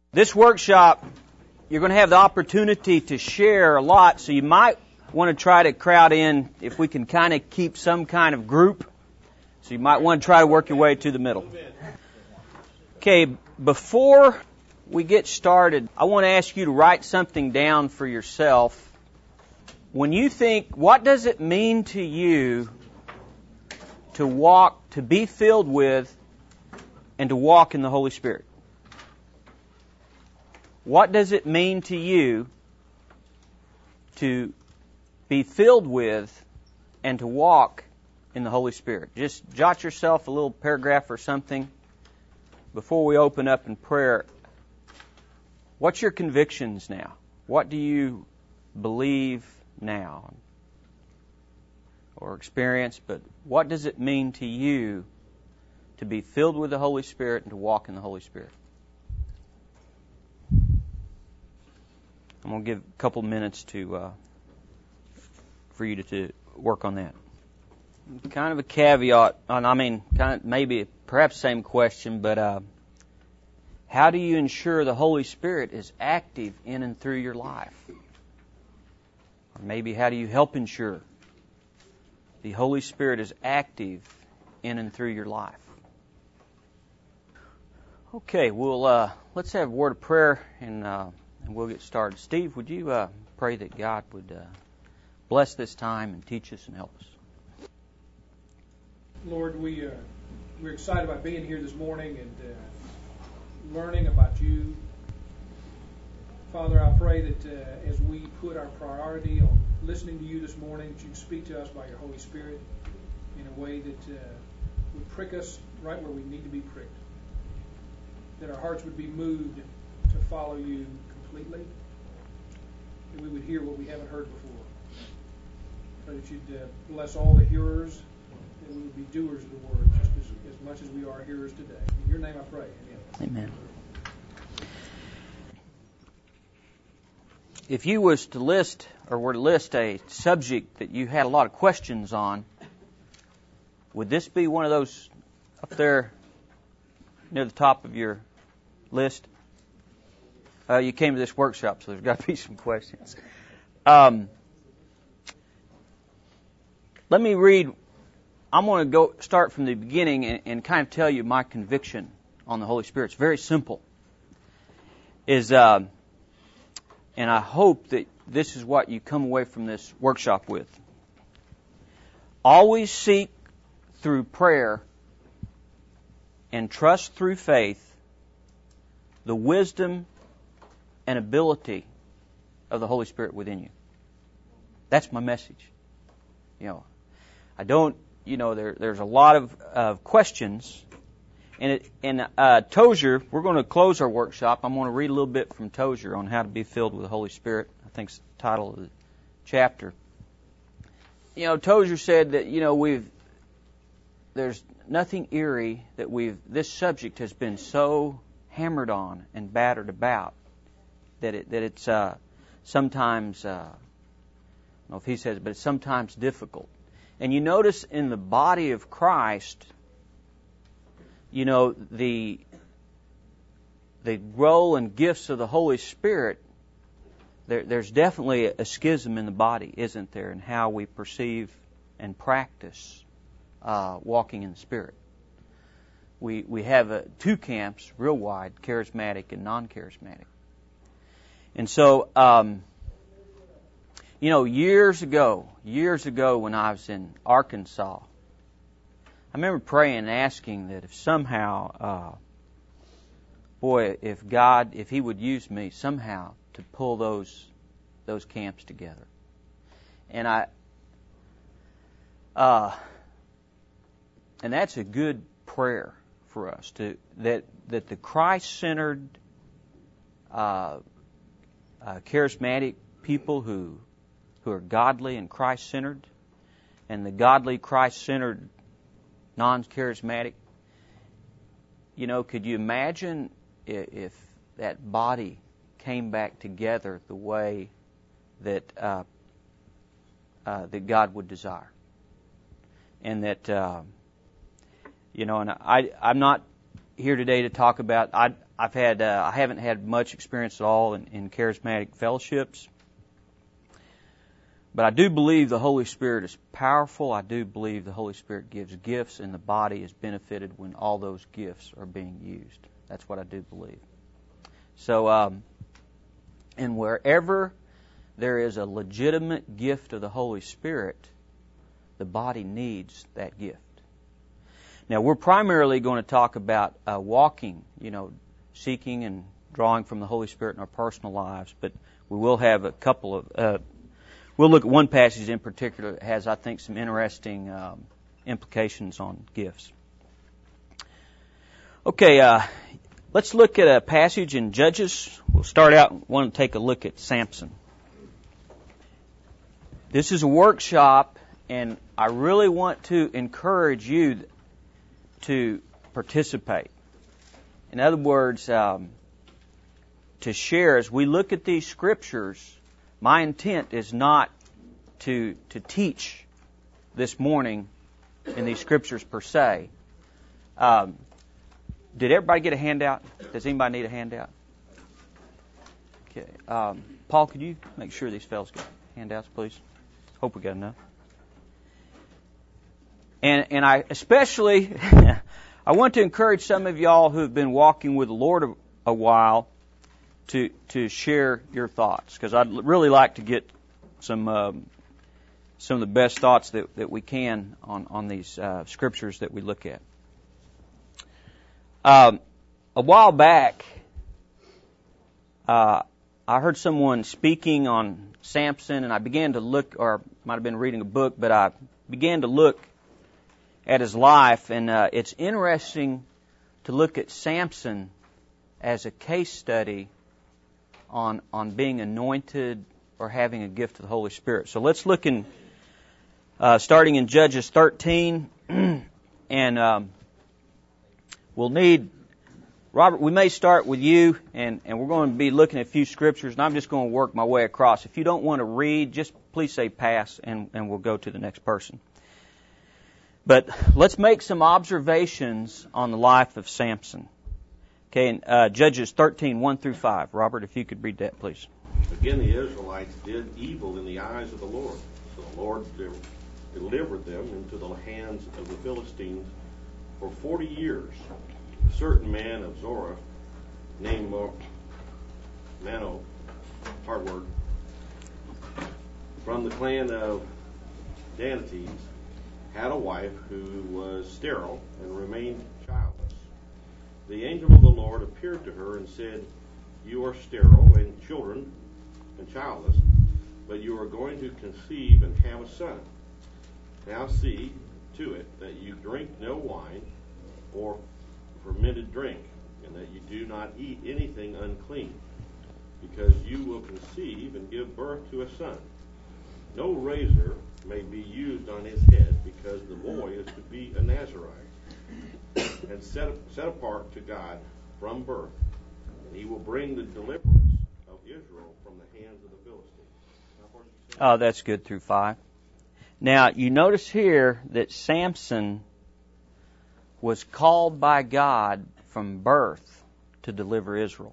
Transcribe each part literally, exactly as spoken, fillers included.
This workshop, you're going to have the opportunity to share a lot, so you might want to try to crowd in if we can kind of keep some kind of group. So you might want to try to work your way to the middle. Okay, before we get started, I want to ask you to write something down for yourself. When you think, what does it mean to you to walk, to be filled with, and to walk in the Holy Spirit? What does it mean to you to be filled with and to walk in the Holy Spirit? Just jot yourself a little paragraph or something before we open up in prayer. What's your convictions now? What do you believe now or experience? But what does it mean to you to be filled with the Holy Spirit and to walk in the Holy Spirit? I'm going to give a couple minutes to uh, for you to, to work on that. Kind of a caveat, and I mean, kind of maybe perhaps same question, but uh, how do you ensure the Holy Spirit is active in and through your life? Or maybe how do you help ensure the Holy Spirit is active in and through your life? Okay, well, uh, let's have a word of prayer and. Uh, And we'll get started. Steve, would you uh, pray that God would uh, bless this time and teach us and help us? Lord, we, uh, we're excited about being here this morning and uh, learning about you. Father, I pray that uh, as we put our priority on listening to you this morning, that you'd speak to us by your Holy Spirit in a way that uh, would prick us right where we need to be pricked. That our hearts would be moved to follow you completely, that we would hear what we haven't heard before. Pray that you'd uh, bless all the hearers, that we would be doers of the word just as, as much as we are hearers today. In your name I pray. Amen. Amen. If you was to list, or were to list a subject that you had a lot of questions on, would this be one of those up there near the top of your list? Uh, you came to this workshop, so there's got to be some questions. Um, let me read. I'm going to go start from the beginning and, and kind of tell you my conviction on the Holy Spirit. It's very simple. Is uh, and I hope that this is what you come away from this workshop with. Always seek through prayer and trust through faith the wisdom and ability of the Holy Spirit within you. That's my message. You know, I don't, you know, there, there's a lot of uh, questions. And it, and uh, Tozer, we're going to close our workshop. I'm going to read a little bit from Tozer on how to be filled with the Holy Spirit. I think it's the title of the chapter. You know, Tozer said that, you know, we've, there's nothing eerie that we've, this subject has been so hammered on and battered about that it that it's uh, sometimes, uh, I don't know if he says it, but it's sometimes difficult. And you notice in the body of Christ, you know, the the role and gifts of the Holy Spirit, there, there's definitely a schism in the body, isn't there, in how we perceive and practice uh, walking in the Spirit. We we have uh, two camps, real wide, charismatic and non-charismatic. And so, um, you know, years ago, years ago when I was in Arkansas, I remember praying and asking that if somehow, uh, boy, if God, if He would use me somehow to pull those those camps together. And I, uh, and that's a good prayer for us to that that the Christ-centered, uh, uh, charismatic people who who are godly and Christ-centered, and the godly Christ-centered non-charismatic. You know, could you imagine if, if that body came back together the way that uh, uh, that God would desire, and that uh, you know, and I I'm not here today to talk about. I I've had uh, I haven't had much experience at all in, in charismatic fellowships, but I do believe the Holy Spirit is powerful. I do believe the Holy Spirit gives gifts, and the body is benefited when all those gifts are being used. That's what I do believe. So, um, and wherever there is a legitimate gift of the Holy Spirit, the body needs that gift. Now, we're primarily going to talk about uh, walking, you know, seeking and drawing from the Holy Spirit in our personal lives, but we will have a couple of, uh, we'll look at one passage in particular that has, I think, some interesting um, implications on gifts. Okay, uh, let's look at a passage in Judges. We'll start out and want to take a look at Samson. This is a workshop, and I really want to encourage you to participate. In other words, um, to share. As we look at these scriptures, my intent is not to to teach this morning in these scriptures per se. Um, did everybody get a handout? Does anybody need a handout? Okay. Um, Paul, could you make sure these fellows get handouts, please? Hope we got enough. And and I especially, I want to encourage some of y'all who have been walking with the Lord a, a while to to share your thoughts, because I'd really like to get some um, some of the best thoughts that, that we can on on these uh, scriptures that we look at. Um, a while back, uh, I heard someone speaking on Samson, and I began to look, or might have been reading a book, but I began to look at his life, and uh, it's interesting to look at Samson as a case study on on being anointed or having a gift of the Holy Spirit. So let's look in, uh, starting in Judges thirteen, and um, we'll need, Robert, we may start with you, and, and we're going to be looking at a few scriptures, and I'm just going to work my way across. If you don't want to read, just please say pass, and, and we'll go to the next person. But let's make some observations on the life of Samson. Okay, and, uh, Judges thirteen, one through five. Robert, if you could read that, please. Again, the Israelites did evil in the eyes of the Lord. So the Lord de- delivered them into the hands of the Philistines for forty years. A certain man of Zorah, named Mano, hard word, from the clan of Danates, had a wife who was sterile and remained childless. The angel of the Lord appeared to her and said, "You are sterile and children and childless, but you are going to conceive and have a son. Now see to it that you drink no wine or fermented drink, and that you do not eat anything unclean, because you will conceive and give birth to a son. No razor may be used on his head, because the boy is to be a Nazarite, and set, set apart to God from birth, and he will bring the deliverance of Israel from the hands of the Philistines." Oh, that's good through five. Now, you notice here that Samson was called by God from birth to deliver Israel.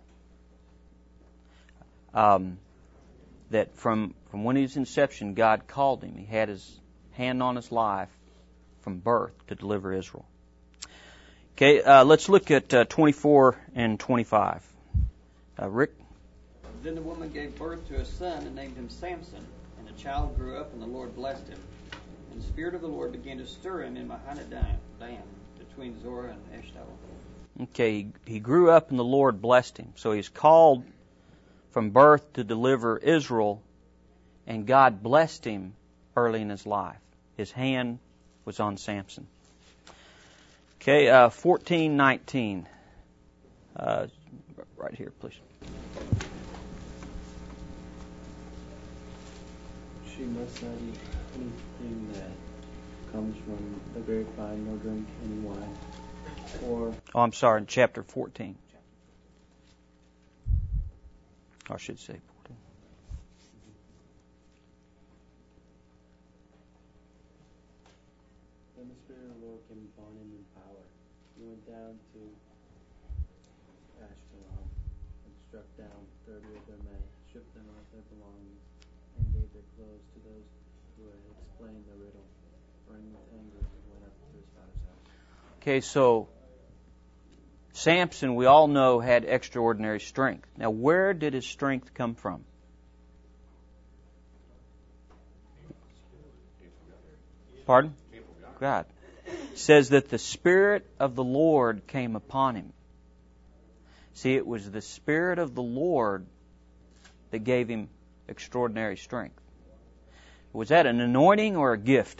Um, that from, from when his inception, God called him. He had his hand on his life from birth to deliver Israel. Okay, uh, let's look at uh, twenty-four and twenty-five. Uh, Rick? Then the woman gave birth to a son and named him Samson. And the child grew up, and the Lord blessed him. And the Spirit of the Lord began to stir him in Mahanaim, between Zorah and Eshtaol. Okay, he, he grew up, and the Lord blessed him. So he's called from birth to deliver Israel, and God blessed him early in his life. His hand was on Samson. Okay, uh, fourteen nineteen. Uh, right here, please. She must not eat anything that comes from the grapevine, nor drink any wine. Or Oh, I'm sorry, in chapter fourteen. I should say fourteen. Then the Spirit of the Lord came upon him in power. He went down to Ashkelon struck down thirty of their men, stripped them of their belongings, and gave their clothes to those who had explained the riddle. Burning with anger, he went up to his father's house. Okay, so Samson, we all know, had extraordinary strength. Now, where did his strength come from? Pardon? God. It says that the Spirit of the Lord came upon him. See, it was the Spirit of the Lord that gave him extraordinary strength. Was that an anointing or a gift?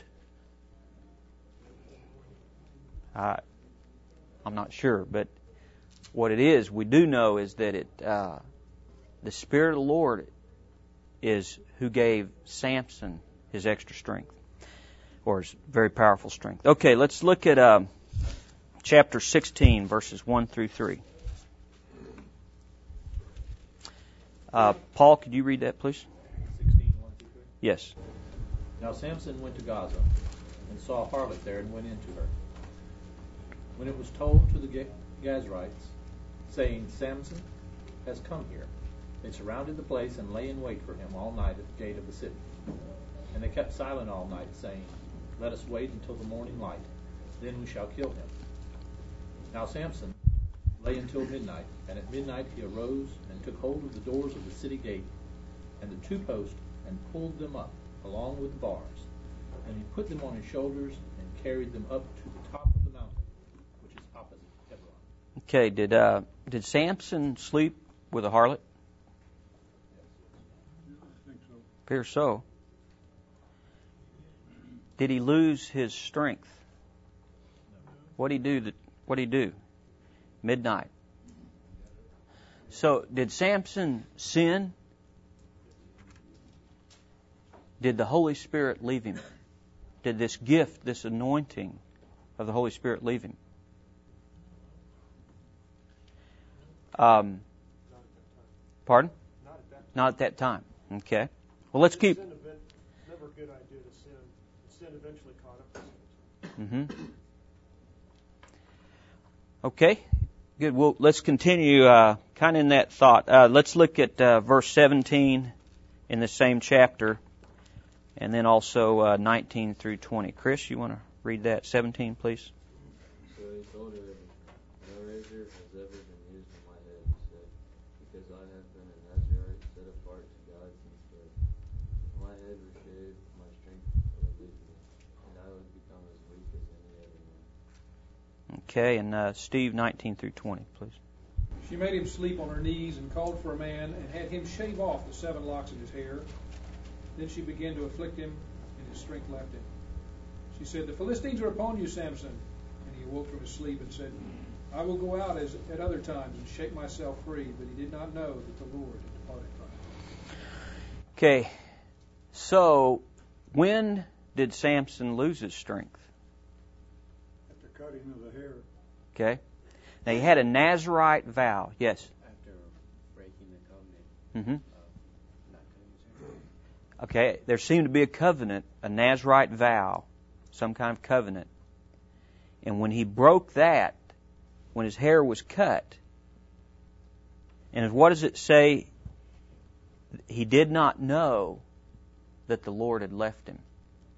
Uh, I'm not sure, but what it is, we do know is that it, uh, the Spirit of the Lord is who gave Samson his extra strength, or his very powerful strength. Okay, let's look at uh, chapter sixteen, verses one through three. Uh, Paul, could you read that, please? sixteen, one through three? Yes. Now Samson went to Gaza, and saw a harlot there, and went into her. When it was told to the Gazrites, saying, Samson has come here, they surrounded the place and lay in wait for him all night at the gate of the city. And they kept silent all night, saying, Let us wait until the morning light, then we shall kill him. Now Samson lay until midnight, and at midnight he arose and took hold of the doors of the city gate and the two posts, and pulled them up along with the bars. And he put them on his shoulders and carried them up to the top of the mountain, which is opposite Hebron. Okay, did uh, did Samson sleep with a harlot? I think so. Appear so. Did he lose his strength? What did he do? That, what did he do? Midnight. So, did Samson sin? Did the Holy Spirit leave him? Did this gift, this anointing of the Holy Spirit leave him? Um, pardon? Not at that time. Not at that time. Okay. Well, let's keep. Sin event, never a good idea to sin. Sin eventually caught up with it. Mm-hmm. Okay. Good. Well, let's continue uh, kind of in that thought. Uh, let's look at uh, verse seventeen in the same chapter, and then also uh, nineteen through twenty. Chris, you want to read that? seventeen, please. So he told her, No razor has ever been used on my head, he said, because I have been a Nazarite set apart to God since birth. If my head were shaved, my strength would leave me, and I would become as weak as any other man. Okay, and uh, Steve, nineteen through twenty, please. She made him sleep on her knees and called for a man and had him shave off the seven locks of his hair. Then she began to afflict him, and his strength left him. She said, The Philistines are upon you, Samson. And he awoke from his sleep and said, I will go out as at other times and shake myself free. But he did not know that the Lord had departed from him. Okay, so when did Samson lose his strength? At the cutting of the hair. Okay. Now, he had a Nazarite vow. Yes? After breaking the covenant Mm-hmm. of not cutting his hair. Okay, there seemed to be a covenant, a Nazarite vow, some kind of covenant. And when he broke that, when his hair was cut, and what does it say? He did not know that the Lord had left him.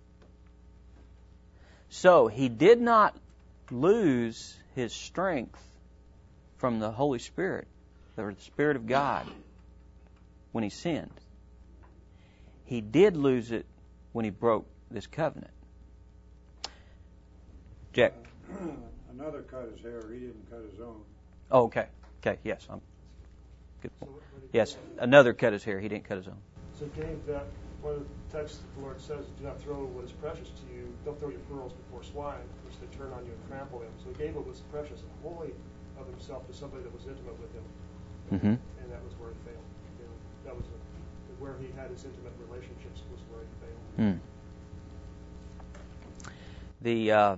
So he did not lose his strength from the Holy Spirit, or the Spirit of God, when he sinned. He did lose it when he broke this covenant. Jack. Uh, another cut his hair. He didn't cut his own. Oh, okay. Okay, yes. I'm, good. Yes, another cut his hair. He didn't cut his own. So Gabe, that one of the texts the Lord says, do not throw what is precious to you. Don't throw your pearls before swine, which they turn on you and trample them. So he gave what was precious and holy of himself to somebody that was intimate with him. Mm-hmm. And that was where he failed. You know, that was a, where he had his intimate relationships was where he failed. Hmm. The uh,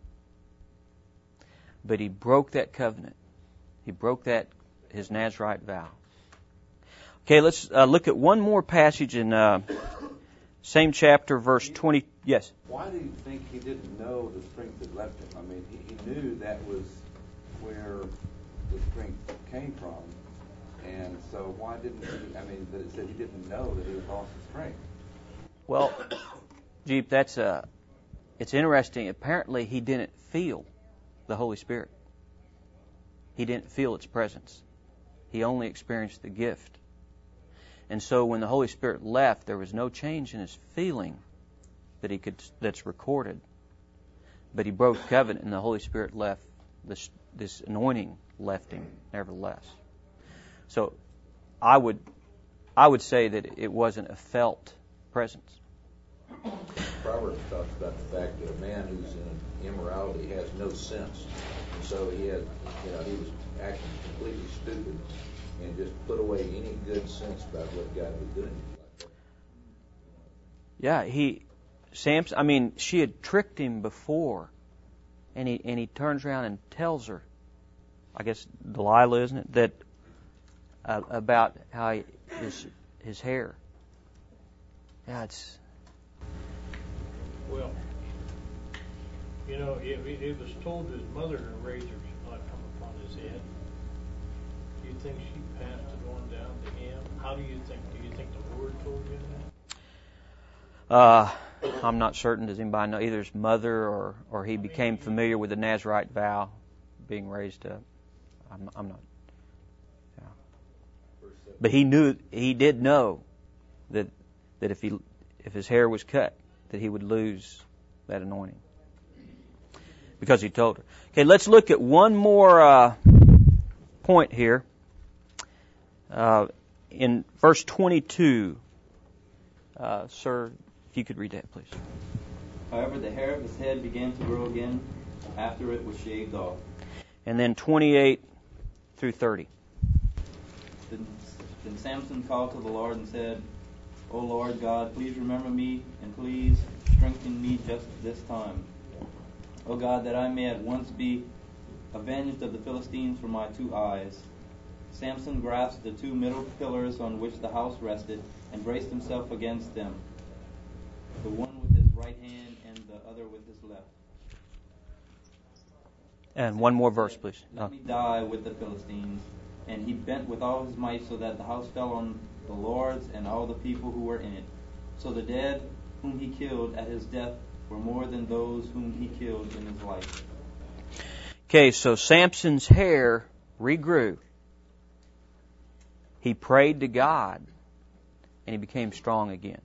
but he broke that covenant. He broke that his Nazarite vow. Okay, let's uh, look at one more passage in uh, same chapter, verse twenty. Yes. Why do you think he didn't know the strength had left him? I mean, he, he knew that was where the strength came from, And so why didn't he, I mean, but it said he didn't know that he had lost his strength. Well, Jeep, that's a, it's interesting. Apparently he didn't feel the Holy Spirit. He didn't feel its presence. He only experienced the gift. And so when the Holy Spirit left, there was no change in his feeling that he could, that's recorded. But he broke covenant, and the Holy Spirit left. This, this anointing left him, nevertheless. So I would, I would say that it wasn't a felt presence. Proverbs talks about the fact that a man who's in immorality has no sense. And so he had, you know, he was acting completely stupid and just put away any good sense about what God was doing. Yeah, he, Samson, I mean, she had tricked him before, and he and he turns around and tells her, I guess Delilah, isn't it, that uh, about how he, his his hair. Yeah, it's. Well, you know, it, it was told to his mother her razor should not come upon his head. Do you think she passed it on down to him? How do you think? Do you think the Lord told him that? Uh, I'm not certain. Does anybody know? Either his mother or, or he became familiar with the Nazirite vow being raised up. I'm, I'm not. Yeah. But he knew. He did know that that if he if his hair was cut, that he would lose that anointing because he told her. Okay, let's look at one more uh, point here. Uh, in verse twenty-two, uh, sir, if you could read that, please. However, the hair of his head began to grow again after it was shaved off. And then twenty-eight through thirty. Then, then Samson called to the Lord and said, O Lord God, please remember me and please strengthen me just this time. O God, that I may at once be avenged of the Philistines for my two eyes. Samson grasped the two middle pillars on which the house rested and braced himself against them, the one with his right hand and the other with his left. And one more verse, please. Let Oh. me die with the Philistines. And he bent with all his might so that the house fell on the lords and all the people who were in it. So the dead whom he killed at his death were more than those whom he killed in his life. Okay, so Samson's hair regrew. He prayed to God, and he became strong again.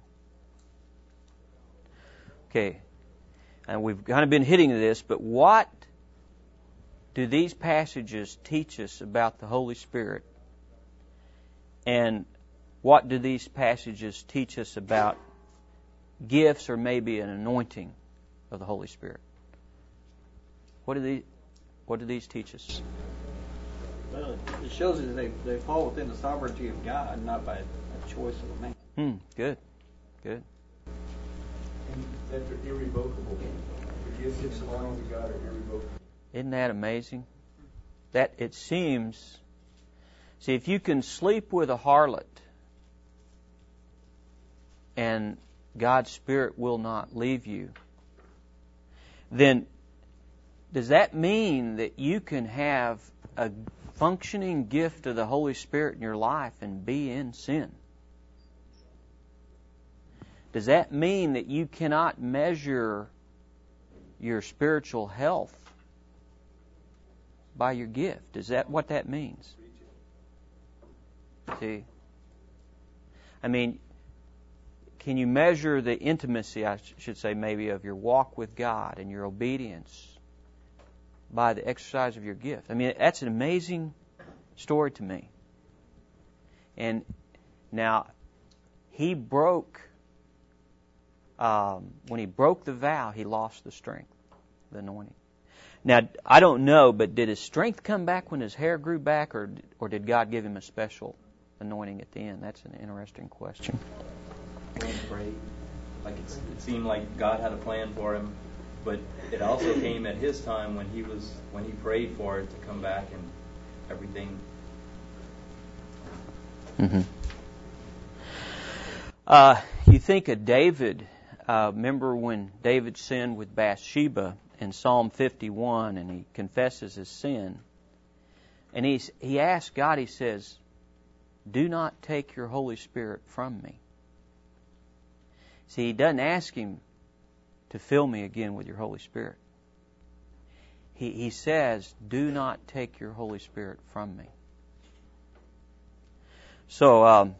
Okay, and we've kind of been hitting this, but what do these passages teach us about the Holy Spirit? And what do these passages teach us about gifts or maybe an anointing of the Holy Spirit? What do these, what do these teach us? Well, it shows that they, they fall within the sovereignty of God, not by a choice of a man. Hmm, good, good. And that they're irrevocable. The gifts that belong to God are irrevocable. Isn't that amazing? That it seems, see, if you can sleep with a harlot and God's Spirit will not leave you, then does that mean that you can have a functioning gift of the Holy Spirit in your life and be in sin? Does that mean that you cannot measure your spiritual health by your gift? Is that what that means? See? I mean, can you measure the intimacy, I should say maybe, of your walk with God and your obedience by the exercise of your gift? I mean, that's an amazing story to me. And now, he broke, um, when he broke the vow, he lost the strength, the anointing. Now, I don't know, but did his strength come back when his hair grew back, or or did God give him a special anointing at the end? That's an interesting question. When he prayed, like it's, it seemed like God had a plan for him, but it also came at his time when he was when he prayed for it to come back and everything. Mm-hmm. Uh, you think of David. Uh, remember when David sinned with Bathsheba in Psalm fifty-one, and he confesses his sin, and he's, he asks God. He says, do not take your Holy Spirit from me. See, he doesn't ask him to fill me again with your Holy Spirit. He, he says, do not take your Holy Spirit from me. So, um,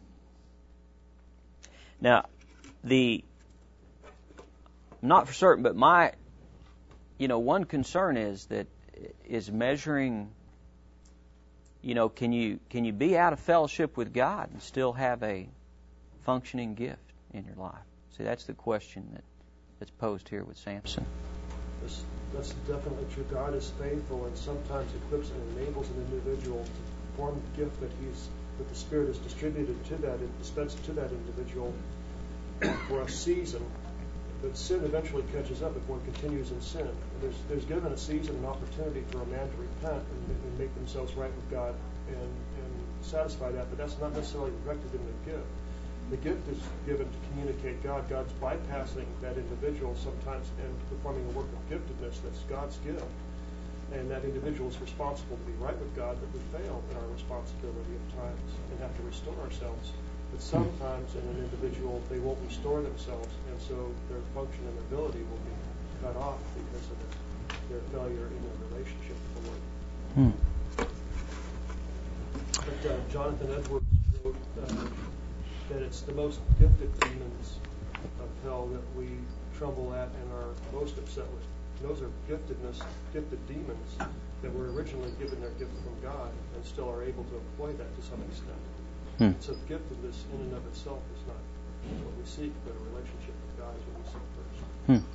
now, the, I'm not for certain, but my, you know, one concern is that, is measuring, you know, can you, can you be out of fellowship with God and still have a functioning gift in your life? See, that's the question that, that's posed here with Samson. That's, that's definitely true. God is faithful, and sometimes equips and enables an individual to perform the gift that he's that the Spirit has distributed to that, dispensed to that individual for a season. But sin eventually catches up if one continues in sin. And there's, there's given a season, an opportunity for a man to repent and, and make themselves right with God and, and satisfy that, but that's not necessarily reflected in the gift. The gift is given to communicate God. God's bypassing that individual sometimes and performing a work of giftedness that's God's gift. And that individual is responsible to be right with God, but we fail in our responsibility at times and have to restore ourselves. But sometimes in an individual, they won't restore themselves, and so their function and ability will be cut off because of it, their failure in their relationship with the Lord. Hmm. But uh, Jonathan Edwards wrote uh, that it's the most gifted demons of hell that we tremble at and are most upset with. Those are giftedness, gifted demons that were originally given their gift from God and still are able to employ that to some extent. Hmm. So giftedness in and of itself is not what we seek, but a relationship with God is what we seek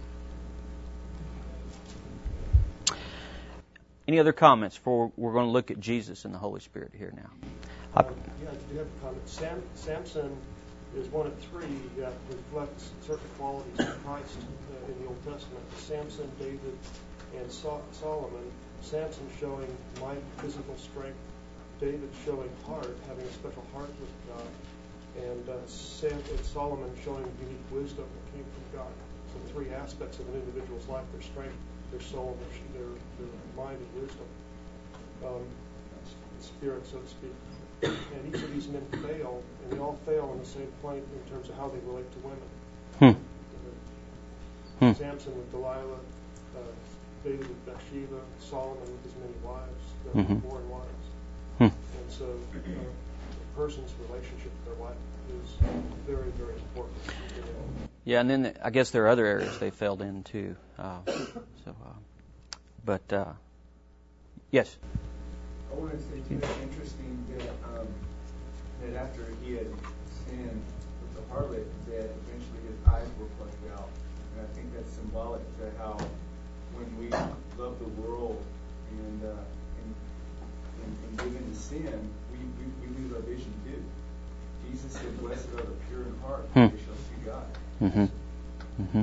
first. Hmm. Any other comments before we're going to look at Jesus and the Holy Spirit here now? Um, yeah, I do have a comment. Sam, Samson is one of three that reflects certain qualities of Christ uh, in the Old Testament. Samson, David, and so- Solomon. Samson showing might, physical strength. David showing heart, having a special heart with God. And, uh, Sam, and Solomon showing unique wisdom that came from God. So three aspects of an individual's life: their strength, their soul, and their, their, their mind and wisdom. Um, spirit, so to speak. And each of these men fail, and they all fail on the same point in terms of how they relate to women. Hmm. Hmm. Samson with Delilah, uh, David with Bathsheba, Solomon with his many wives, the Mm-hmm. foreign wives. Hmm. And so uh, a person's relationship with their wife is very, very important. Yeah, and then the, I guess there are other areas they failed in too. Uh, so, uh, but uh, yes. I want to say too, it's interesting that um, that after he had sinned with the harlot, that eventually his eyes were plucked out, and I think that's symbolic to how when we love the world and uh, and, and, and give into sin, we, we, we lose our vision too. Jesus said, "Blessed are the pure in heart, for Hmm. they shall see God." Mm-hmm. Mm-hmm.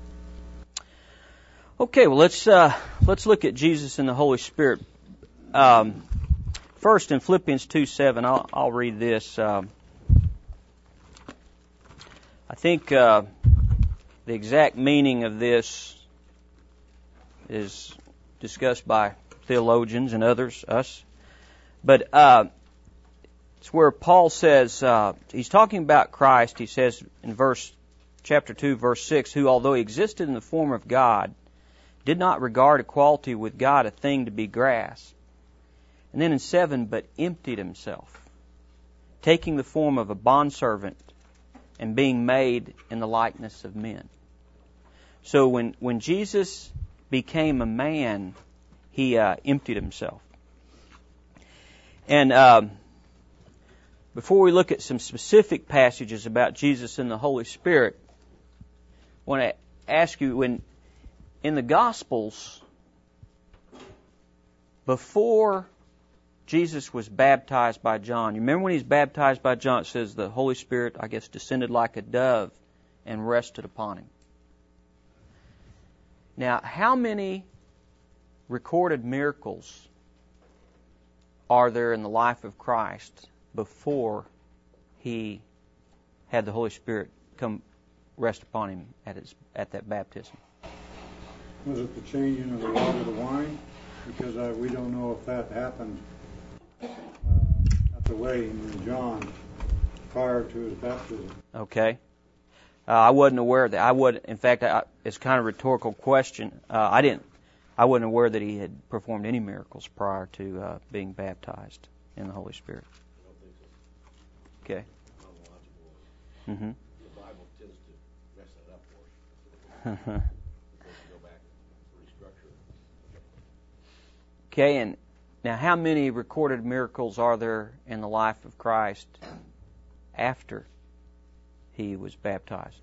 Okay, well let's uh, let's look at Jesus and the Holy Spirit. Um, first, in Philippians two seven, I'll, I'll read this. Um, I think uh, the exact meaning of this is discussed by theologians and others, us. But uh, it's where Paul says, uh, he's talking about Christ. He says in verse chapter two, verse six, who, although he existed in the form of God, did not regard equality with God a thing to be grasped. And then in seven, but emptied himself, taking the form of a bondservant and being made in the likeness of men. So when, when Jesus became a man, he uh, emptied himself. And um, before we look at some specific passages about Jesus and the Holy Spirit, I want to ask you, when in the Gospels, before Jesus was baptized by John, you remember when he was baptized by John, it says the Holy Spirit, I guess, descended like a dove and rested upon him. Now, how many recorded miracles are there in the life of Christ before he had the Holy Spirit come rest upon him at his at that baptism? Was it the changing of the water to wine? Because uh, we don't know if that happened uh, at the away in John prior to his baptism. Okay. Uh, I wasn't aware of that. I would, in fact, I, it's kind of a rhetorical question. Uh, I didn't. I wasn't aware that he had performed any miracles prior to uh, being baptized in the Holy Spirit. Okay. Mm-hmm. The Bible tends to mess that up for us. Go back and restructure it. Okay, and now how many recorded miracles are there in the life of Christ after he was baptized?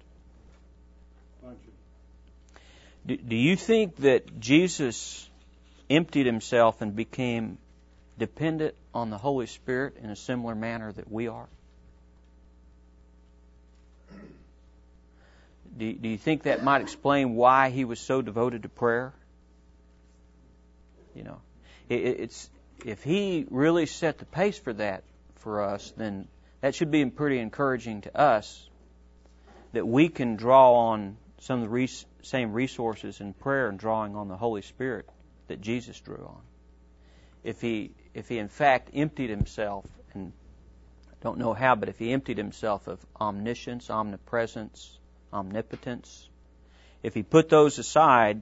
Do, do you think that Jesus emptied himself and became dependent on the Holy Spirit in a similar manner that we are? Do, do you think that might explain why he was so devoted to prayer? You know, it, it's if he really set the pace for that for us, then that should be pretty encouraging to us, that we can draw on some of the res- same resources in prayer and drawing on the Holy Spirit that Jesus drew on. If he, if he in fact emptied himself, and I don't know how, but if he emptied himself of omniscience, omnipresence, omnipotence, if he put those aside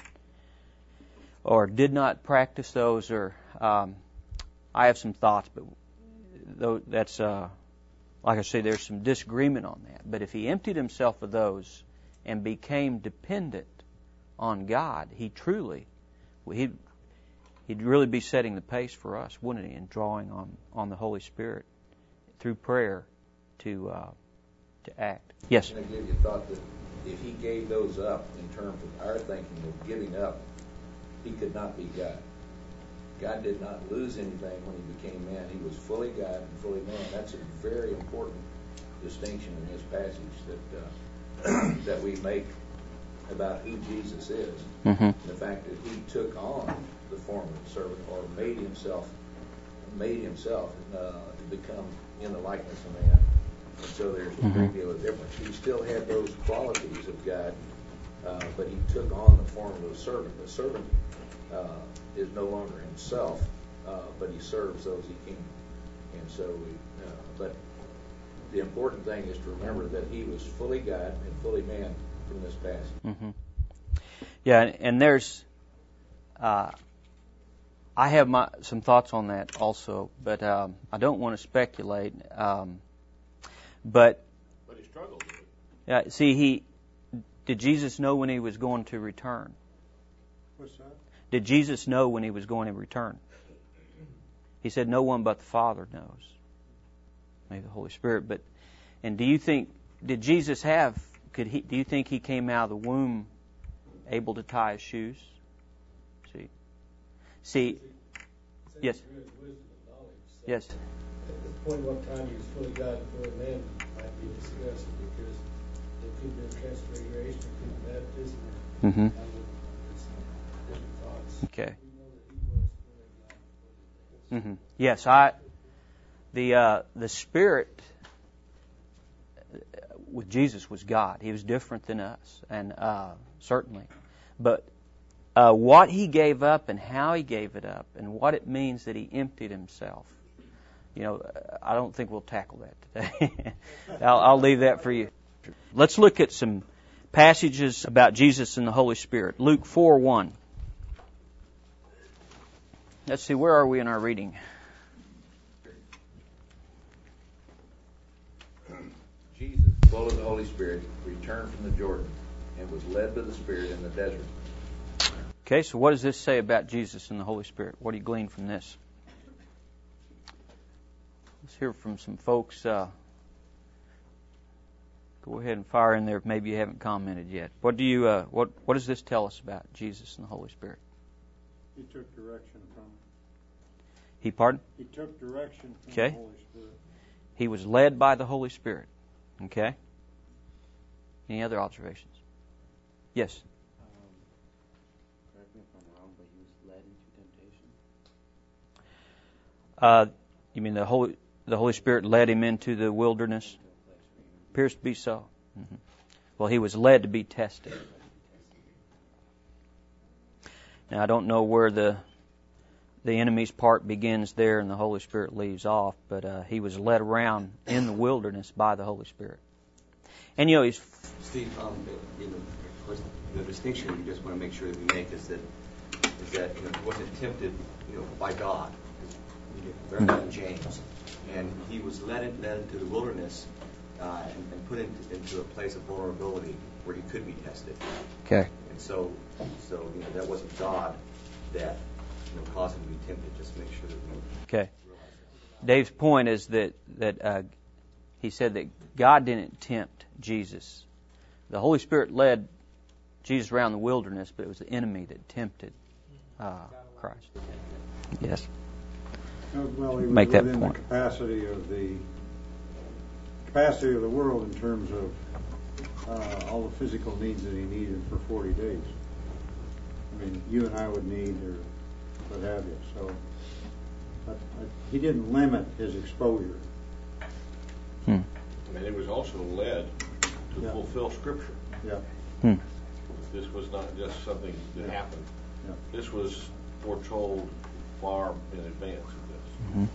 or did not practice those, or um, I have some thoughts, but though that's uh, like I say, there's some disagreement on that. But if he emptied himself of those and became dependent on God, he truly, he'd, he'd really be setting the pace for us, wouldn't he, in drawing on, on the Holy Spirit through prayer to uh, to act. Yes? I give you a thought that if he gave those up in terms of our thinking of giving up, he could not be God. God did not lose anything when he became man. He was fully God and fully man. That's a very important distinction in this passage that uh, that we make about who Jesus is. Mm-hmm. The fact that he took on the form of a servant, or made himself made himself uh, to become in the likeness of man. And so there's a mm-hmm. great deal of difference. He still had those qualities of God, uh, but he took on the form of a servant. The servant uh, is no longer himself, uh, but he serves those he can. And so, we, uh, but the important thing is to remember that he was fully God and fully man from this passage. Mm-hmm. Yeah, and there's, uh, I have my some thoughts on that also, but um, I don't want to speculate. Um, but But he struggled with it. Yeah, see, he did Jesus know when he was going to return? What's that? Did Jesus know when he was going to return? He said, "No one but the Father knows." Maybe the Holy Spirit. But and do you think did Jesus have? Could he? Do you think he came out of the womb able to tie his shoes? See, see, yes, yes. At the point what time he was fully God and fully man might be discussed, because there could be a transfiguration, there could be baptism. Mm-hmm. Different thoughts. Okay. Mm-hmm. Yes, I. The uh, the Spirit with Jesus was God. He was different than us, and uh, certainly, but uh, what he gave up and how he gave it up and what it means that he emptied himself. You know, I don't think we'll tackle that today. I'll, I'll leave that for you. Let's look at some passages about Jesus and the Holy Spirit. Luke four one. Let's see, where are we in our reading? Jesus, full of the Holy Spirit, returned from the Jordan and was led by the Spirit in the desert. Okay, so what does this say about Jesus and the Holy Spirit? What do you glean from this? Let's hear from some folks. Uh, go ahead and fire in there if maybe you haven't commented yet. What do you? Uh, what What does this tell us about Jesus and the Holy Spirit? He took direction from. He pardon? He took direction from okay. the Holy Spirit. He was led by the Holy Spirit. Okay. Any other observations? Yes. Um, correct me if I'm wrong, but he was led into temptation. Uh, you mean the Holy the Holy Spirit led him into the wilderness? Appears to be so. Mm-hmm. Well, he was led to be tested. Now, I don't know where the the enemy's part begins there and the Holy Spirit leaves off, but uh, he was led around in the wilderness by the Holy Spirit. And you know, he's... Steve, um, you know, of course, the distinction we just want to make sure that we make is that is that you know, he wasn't tempted, you know, by God. Very much in James, and he was led, in, led into the wilderness uh, and, and put into, into a place of vulnerability where he could be tested. Okay. And so, so you know, that wasn't God that you know caused him to be tempted. Just make sure that we. Okay. Dave's point is that that uh, he said that God didn't tempt Jesus. The Holy Spirit led Jesus around the wilderness, but it was the enemy that tempted uh, Christ. Yes. Well, he was Make that within point. the capacity of the capacity of the world in terms of uh, all the physical needs that he needed for forty days. I mean, you and I would need, or what have you. So I, I, he didn't limit his exposure. Hmm. And he was also led to Yeah. fulfill Scripture. Yeah. Hmm. This was not just something that Yeah. happened. Yeah. This was foretold far in advance of this. Mm-hmm.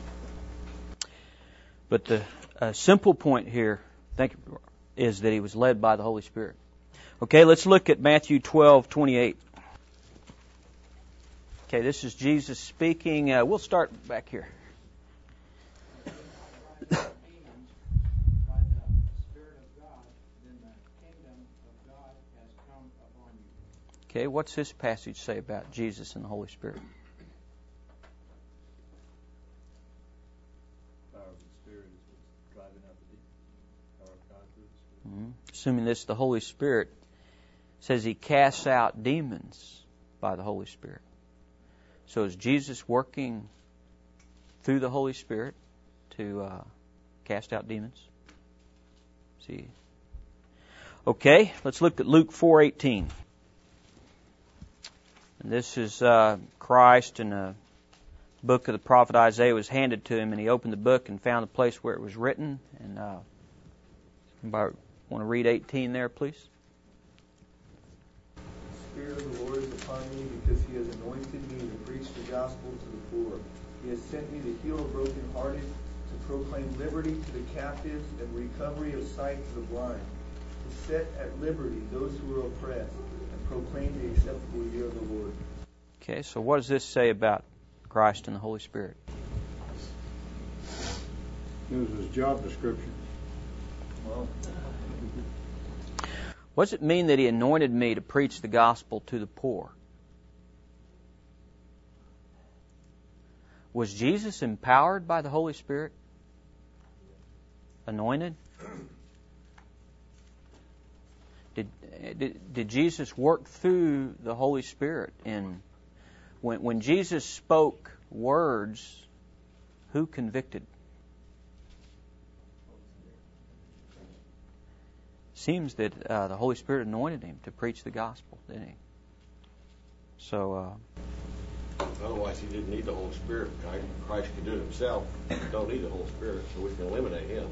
But the uh, simple point here, thank you, is that he was led by the Holy Spirit. Okay, let's look at Matthew twelve twenty-eight. Okay, this is Jesus speaking. Uh, we'll start back here. Okay, what's this passage say about Jesus and the Holy Spirit? Mm-hmm. Assuming this, the Holy Spirit says he casts out demons by the Holy Spirit. So is Jesus working through the Holy Spirit to uh, cast out demons? See. Okay, let's look at Luke four eighteen. And this is uh, Christ, and a book of the prophet Isaiah was handed to him, and he opened the book and found the place where it was written. And uh, anybody want to read eighteen there, please? The Spirit of the Lord is upon me, because he has anointed me to preach the gospel to the poor. He has sent me to heal the brokenhearted, to proclaim liberty to the captives and recovery of sight to the blind, to set at liberty those who are oppressed, and proclaim the acceptable year of the Lord. Okay, so what does this say about Christ and the Holy Spirit? It was his job description. Well, what does it mean that he anointed me to preach the gospel to the poor? Was Jesus empowered by the Holy Spirit? Anointed? Did, did, did Jesus work through the Holy Spirit? In when, when Jesus spoke words, who convicted? Seems that uh, the Holy Spirit anointed him to preach the gospel, didn't he? So, uh, otherwise, he didn't need the Holy Spirit. Christ could do it himself. He don't need the Holy Spirit, so we can eliminate him.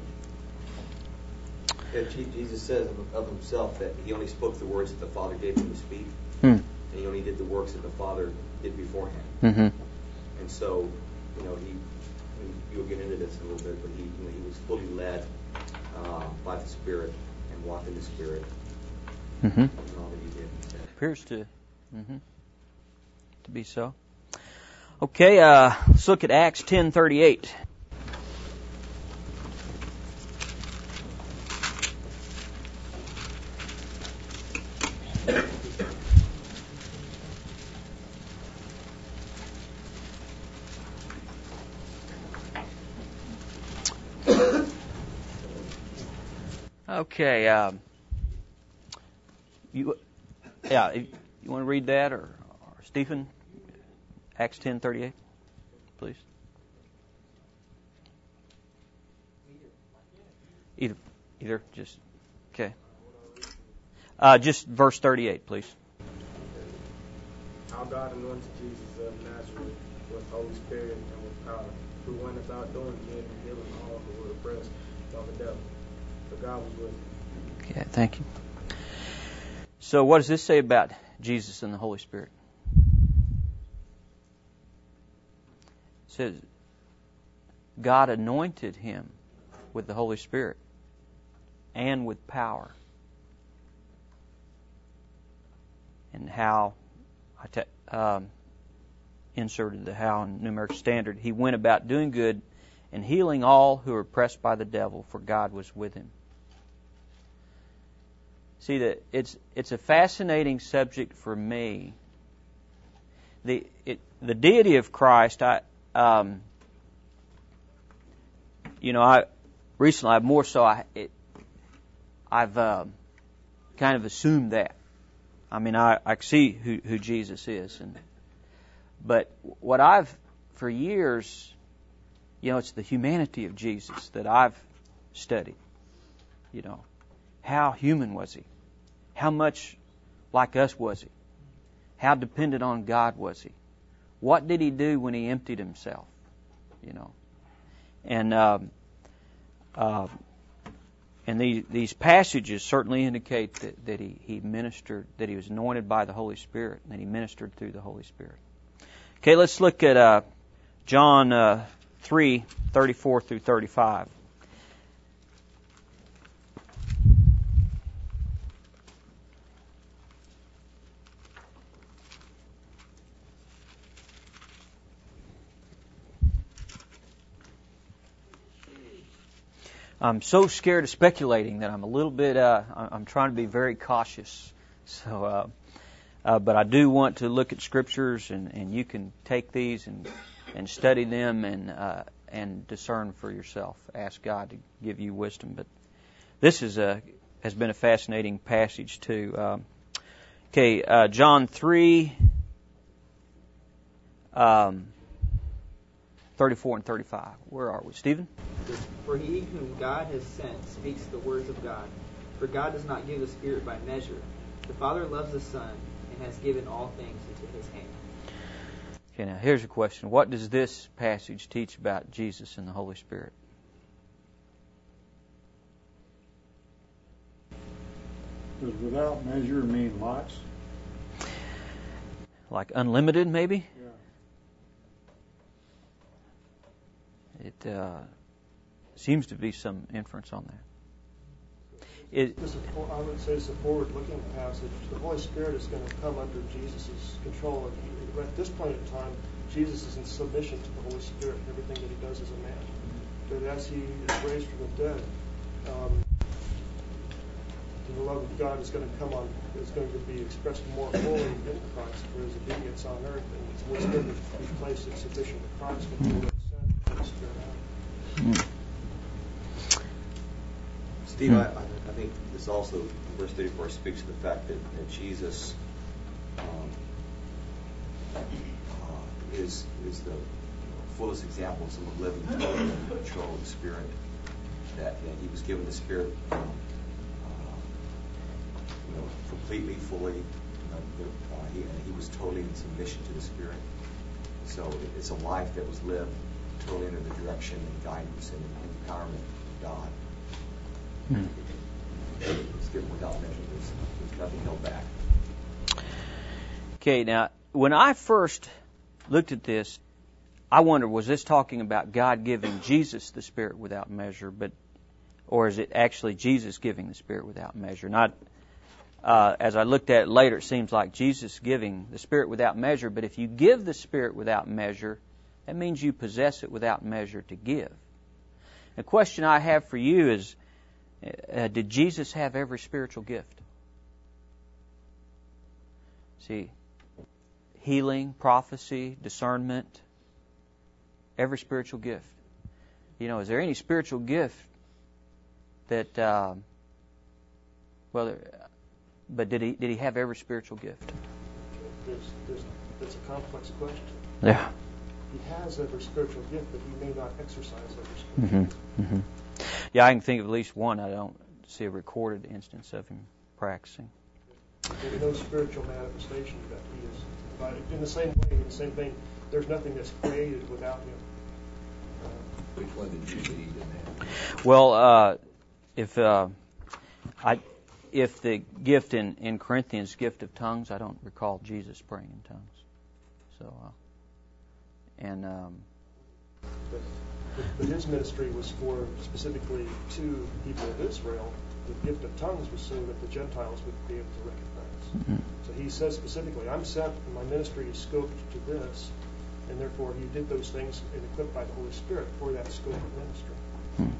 Yeah, Jesus says of, of himself that he only spoke the words that the Father gave him to speak, hmm. and he only did the works that the Father did beforehand. Mm-hmm. And so, you know, he, you'll get into this a little bit, but he, you know, he was fully led uh, by the Spirit and walked in the Spirit. Mm-hmm. In all that he did. He said. Appears to, mm-hmm, to be so. Okay, uh, let's look at Acts ten thirty-eight. Okay, um, you, yeah, you want to read that, or, or Stephen, Acts ten thirty-eight, please. Either, either, just okay. Uh, just verse thirty-eight, please. How God anointed Jesus of Nazareth with Holy Spirit and with power, who went about doing good and healing all who were oppressed by the devil. For God was with him. Okay, thank you. So what does this say about Jesus and the Holy Spirit? says God anointed him with the Holy Spirit and with power. And how I te- um, inserted the how in New American Standard. He went about doing good and healing all who were oppressed by the devil, for God was with him. See, that it's it's a fascinating subject for me. The it, the deity of Christ. I um, you know I recently I've more so I it, I've um, kind of assumed that. I mean I, I see who, who Jesus is, and but what I've for years, you know, it's the humanity of Jesus that I've studied. You know, how human was he? How much like us was he? How dependent on God was he? What did he do when he emptied himself? You know, and um, uh, and these these passages certainly indicate that, that he, he ministered, that he was anointed by the Holy Spirit, and that he ministered through the Holy Spirit. Okay, let's look at uh, John uh, three thirty-four through thirty-five. I'm so scared of speculating that I'm a little bit, uh, I'm trying to be very cautious. So, uh, uh, but I do want to look at scriptures, and, and you can take these and, and study them and, uh, and discern for yourself. Ask God to give you wisdom. But this is a, has been a fascinating passage too. Um, okay, uh, John three, um, thirty-four and thirty-five. Where are we, Stephen? For he whom God has sent speaks the words of God. For God does not give the Spirit by measure. The Father loves the Son and has given all things into his hand. Okay, now here's a question. What does this passage teach about Jesus and the Holy Spirit? Does without measure mean lots? Like unlimited, maybe? Yeah. It uh, seems to be some inference on that. It, this is, I would say it's a forward-looking passage. The Holy Spirit is going to come under Jesus' control. And at this point in time, Jesus is in submission to the Holy Spirit in everything that he does as a man. But as he is raised from the dead, um, the love of God is going to come on, is going to be expressed more fully in Christ for his obedience on earth. And it's what's going to be placed in submission to Christ before it's sent the Holy Spirit out. Mm. Steve, I, I think this also, verse thirty-four, speaks to the fact that, that Jesus um, uh, is is the you know, fullest example of someone living totally in control of the Spirit. That, that he was given the Spirit, um, uh, you know, completely, fully. You know, the, uh, he, and he was totally in submission to the Spirit. So it, it's a life that was lived totally under the direction and guidance and empowerment of God. Hmm. It's given without measure. There's, there's nothing held back. Okay, now, when I first looked at this, I wondered, was this talking about God giving Jesus the Spirit without measure, but, or is it actually Jesus giving the Spirit without measure? Not, uh, as I looked at it later, it seems like Jesus giving the Spirit without measure, but if you give the Spirit without measure, that means you possess it without measure to give. The question I have for you is, Uh, did Jesus have every spiritual gift? See, healing, prophecy, discernment, every spiritual gift. You know, is there any spiritual gift that, uh, well, but did he did he have every spiritual gift? There's, there's, that's a complex question. Yeah. He has every spiritual gift, but he may not exercise every spiritual Mm-hmm. gift. Mm-hmm. Yeah, I can think of at least one. I don't see a recorded instance of him practicing. There's no spiritual manifestation that he is provided. In the same way, in the same vein, there's nothing that's created without him. Uh, Which one did you read in that? Well, uh, if uh, I, if the gift in, in Corinthians, gift of tongues, I don't recall Jesus praying in tongues. So, uh, and um, But, but his ministry was for specifically to the people of Israel. The gift of tongues was so that the Gentiles would be able to recognize. Mm-hmm. So he says specifically, I'm sent, and my ministry is scoped to this, and therefore he did those things and equipped by the Holy Spirit for that scope of ministry. Hmm.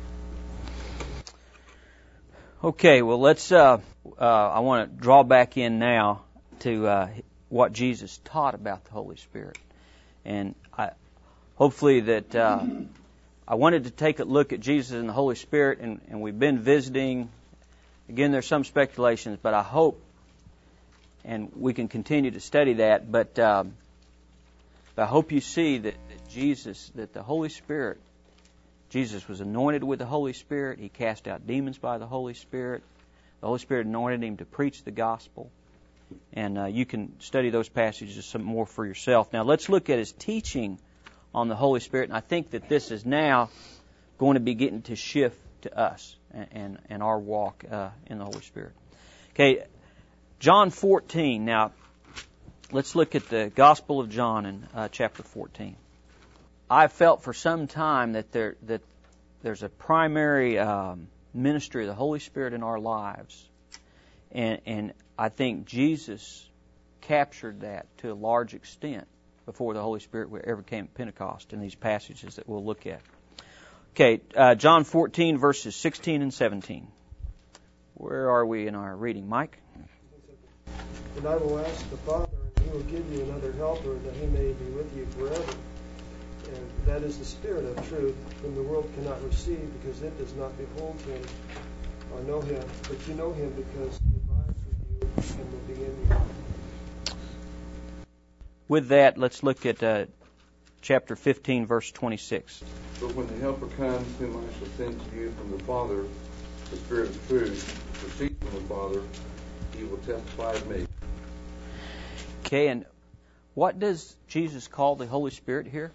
Okay, well, let's. Uh, uh, I want to draw back in now to uh, what Jesus taught about the Holy Spirit, and I, hopefully that uh, I wanted to take a look at Jesus and the Holy Spirit, and, and we've been visiting. Again, there's some speculations, but I hope, and we can continue to study that. But, um, but I hope you see that, that Jesus, that the Holy Spirit. Jesus was anointed with the Holy Spirit. He cast out demons by the Holy Spirit. The Holy Spirit anointed him to preach the gospel. And uh, you can study those passages some more for yourself. Now let's look at his teaching on the Holy Spirit. And I think that this is now going to be getting to shift to us and, and, and our walk uh, in the Holy Spirit. Okay, John fourteen. Now let's look at the Gospel of John in uh, chapter fourteen. I've felt for some time that there that there's a primary um, ministry of the Holy Spirit in our lives, and and I think Jesus captured that to a large extent before the Holy Spirit ever came at Pentecost in these passages that we'll look at. Okay, uh, John fourteen verses sixteen and seventeen. Where are we in our reading, Mike? And I will ask the Father, and He will give you another helper, that He may be with you forever. And that is the Spirit of truth, whom the world cannot receive, because it does not behold him or know him. But you know him, because he abides with you and will be in you. With that, let's look at uh, chapter fifteen, verse twenty-six. But when the Helper comes, whom I shall send to you from the Father, the Spirit of truth, proceeds from the Father, he will testify of me. Okay, and what does Jesus call the Holy Spirit here?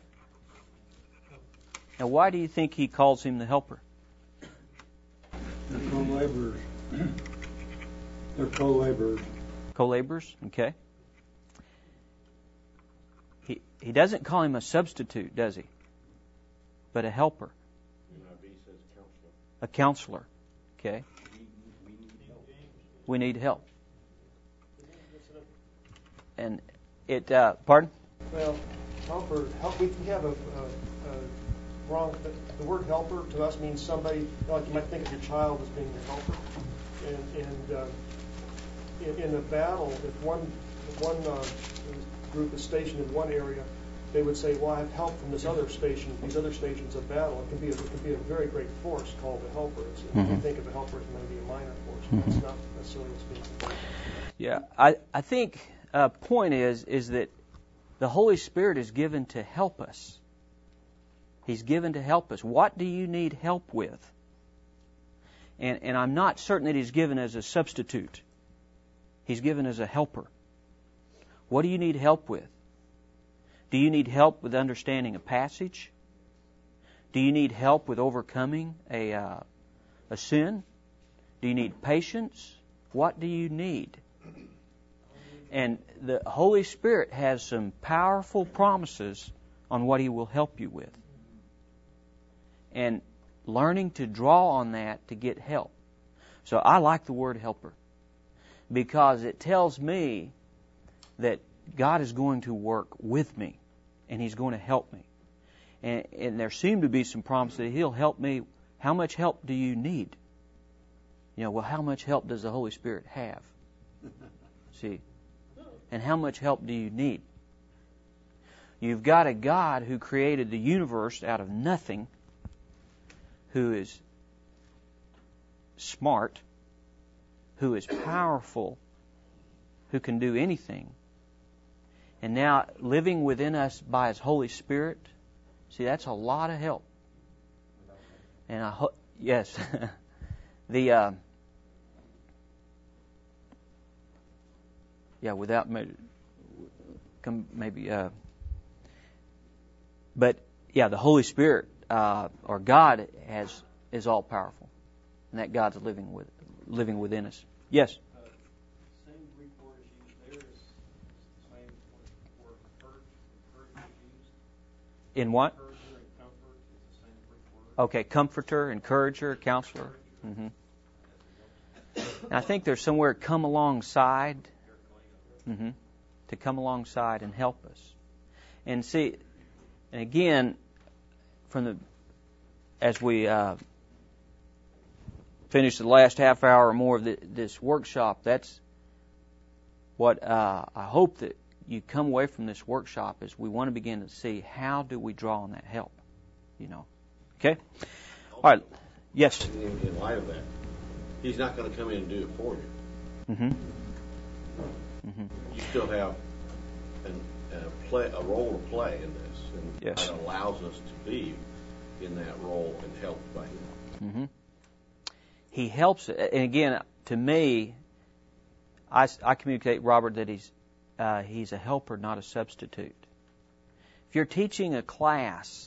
Now, why do you think he calls him the Helper? They're co-laborers. They're co-laborers. Co-laborers, okay. He he doesn't call him a substitute, does he? But a helper. A counselor, okay. We need help. And it, uh, pardon? Well, helper, help. We have a. a, a Wrong. The, the word helper to us means somebody, like you might think of your child as being your helper. And, and uh, in, in a battle, if one if one uh, group is stationed in one area, they would say, "Well, I have help from this other station, these other stations of battle." It can be a, it can be a very great force called a helper. Mm-hmm. You think of a helper as maybe a minor force, but mm-hmm. That's not necessarily what's being said. Yeah, I I think a uh, point is is that the Holy Spirit is given to help us. He's given to help us. What do you need help with? And, and I'm not certain that He's given as a substitute. He's given as a helper. What do you need help with? Do you need help with understanding a passage? Do you need help with overcoming a, uh, a sin? Do you need patience? What do you need? And the Holy Spirit has some powerful promises on what He will help you with. And learning to draw on that to get help. So I like the word helper because it tells me that God is going to work with me and He's going to help me. And, and there seem to be some promises that He'll help me. How much help do you need? You know, well, how much help does the Holy Spirit have? See? And how much help do you need? You've got a God who created the universe out of nothing, who is smart, who is powerful, who can do anything. And now living within us by His Holy Spirit, see, that's a lot of help. And I hope, yes, the, uh, yeah, without maybe, maybe uh, but yeah, the Holy Spirit, Uh, or God has is all powerful, and that God's living with living within us. Yes. Uh, same Greek word is used there is the same word hurt. Hurt is used. In what? Hurt Okay, comforter, encourager, counselor. Mm-hmm. And I think there's somewhere come alongside, mm-hmm, to come alongside and help us. And see, and again, from the as we uh, finish the last half hour or more of the, this workshop, that's what uh, I hope that you come away from this workshop is we want to begin to see how do we draw on that help, you know. Okay? All right. Yes? In, in light of that, He's not going to come in and do it for you. Mm-hmm. Mm-hmm. You still have an, a, play, a role to play in this, and yes. God allows us to be in that role and helped by Him. Mm-hmm. He helps, and again, to me, I, I communicate, Robert, that he's uh, he's a helper, not a substitute. If you're teaching a class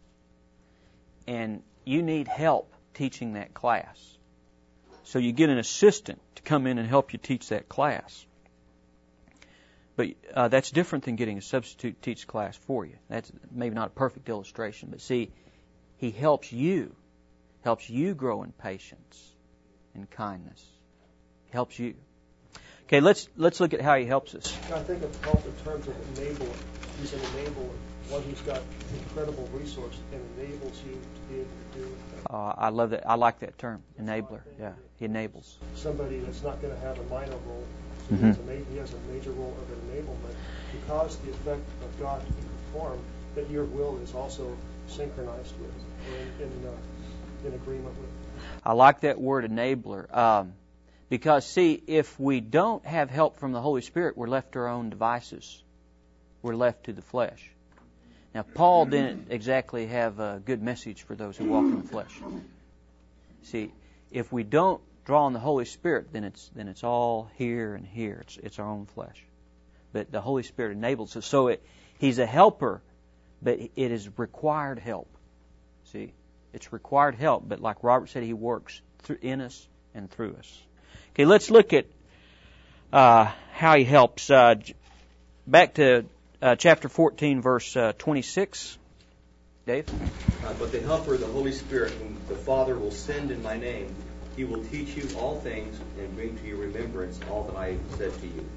and you need help teaching that class, so you get an assistant to come in and help you teach that class. But uh, that's different than getting a substitute to teach class for you. That's maybe not a perfect illustration, but see, he helps you, helps you grow in patience and kindness. He helps you. Okay, let's let's look at how he helps us. I think of help in terms of enabling. He's an enabler, one who's got incredible resource and enables you to be able to do it. Uh, I love that. I like that term, enabler. Yeah, he enables. Somebody that's not going to have a minor role. So Mm-hmm. he, has a ma- he has a major role of enablement to cause the effect of God to be performed that your will is also synchronized with, or in, in, uh, in agreement with. I like that word enabler. Um, because, see, if we don't have help from the Holy Spirit, we're left to our own devices. We're left to the flesh. Now, Paul didn't exactly have a good message for those who walk in the flesh. See, if we don't draw on the Holy Spirit, then it's then it's all here and here. It's it's our own flesh. But the Holy Spirit enables us. So it, He's a helper, but it is required help. See, it's required help. But like Robert said, He works through, in us and through us. Okay, let's look at uh, how He helps. Uh, back to uh, chapter fourteen, verse uh, twenty-six. Dave? Uh, but the Helper, the Holy Spirit, whom the Father will send in my name, He will teach you all things and bring to your remembrance all that I said to you.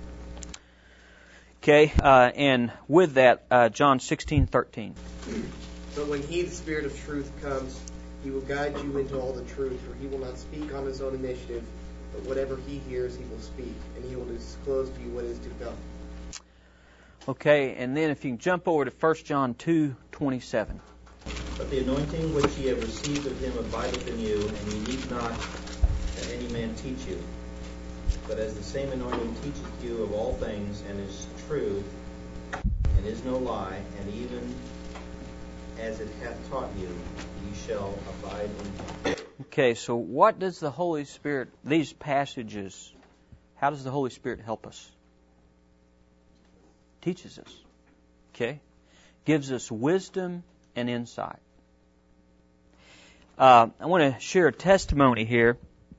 Okay, uh, and with that, uh, John sixteen thirteen. But when He, the Spirit of truth, comes, He will guide you into all the truth, for He will not speak on His own initiative, but whatever He hears, He will speak, and He will disclose to you what is to come. Okay, and then if you can jump over to First John two twenty-seven. But the anointing which ye have received of Him abideth in you, and ye need not that any man teach you. But as the same anointing teacheth you of all things, and is true, and is no lie, and even as it hath taught you, ye shall abide in Him. Okay, so what does the Holy Spirit, these passages, how does the Holy Spirit help us? Teaches us. Okay? Gives us wisdom and insight. Uh, I want to share a testimony here.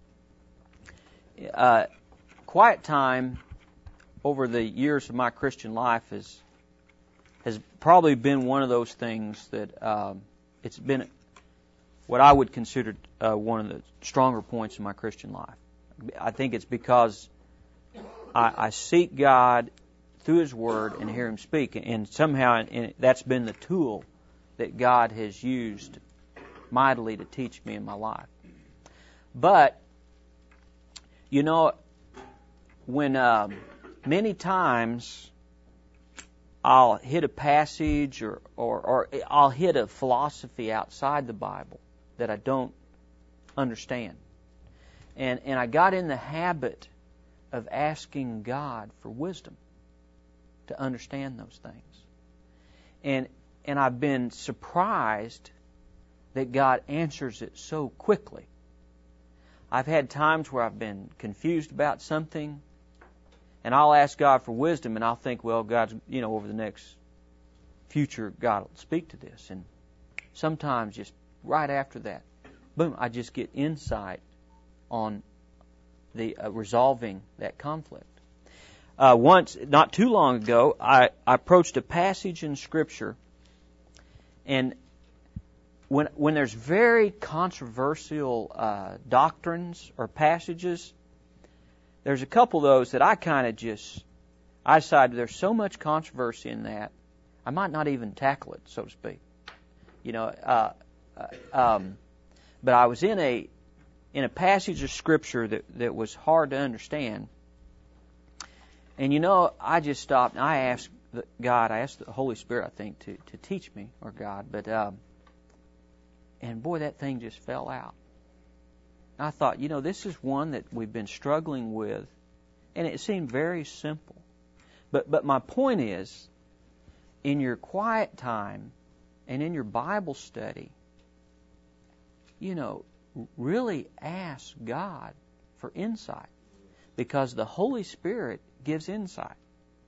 Uh, quiet time over the years of my Christian life is, has probably been one of those things that um, it's been what I would consider uh, one of the stronger points in my Christian life. I think it's because I, I seek God through His Word and hear Him speak, and somehow and that's been the tool that God has used mightily to teach me in my life. But, you know, when um, many times I'll hit a passage or, or, or I'll hit a philosophy outside the Bible that I don't understand. And, and I got in the habit of asking God for wisdom to understand those things. And and I've been surprised that God answers it so quickly. I've had times where I've been confused about something, and I'll ask God for wisdom, and I'll think, well, God's, you know, over the next future, God will speak to this. And sometimes just right after that, boom, I just get insight on the uh, resolving that conflict. Uh, once, not too long ago, I, I approached a passage in Scripture, and when when there's very controversial uh, doctrines or passages, there's a couple of those that I kind of just, I decided there's so much controversy in that, I might not even tackle it, so to speak. You know, uh, uh, um, but I was in a in a passage of Scripture that, that was hard to understand. And you know, I just stopped and I asked God, I asked the Holy Spirit, I think, to, to teach me, or God, but, um, and boy, that thing just fell out. And I thought, you know, this is one that we've been struggling with, and it seemed very simple. But, but my point is, in your quiet time and in your Bible study, you know, really ask God for insight, because the Holy Spirit gives insight.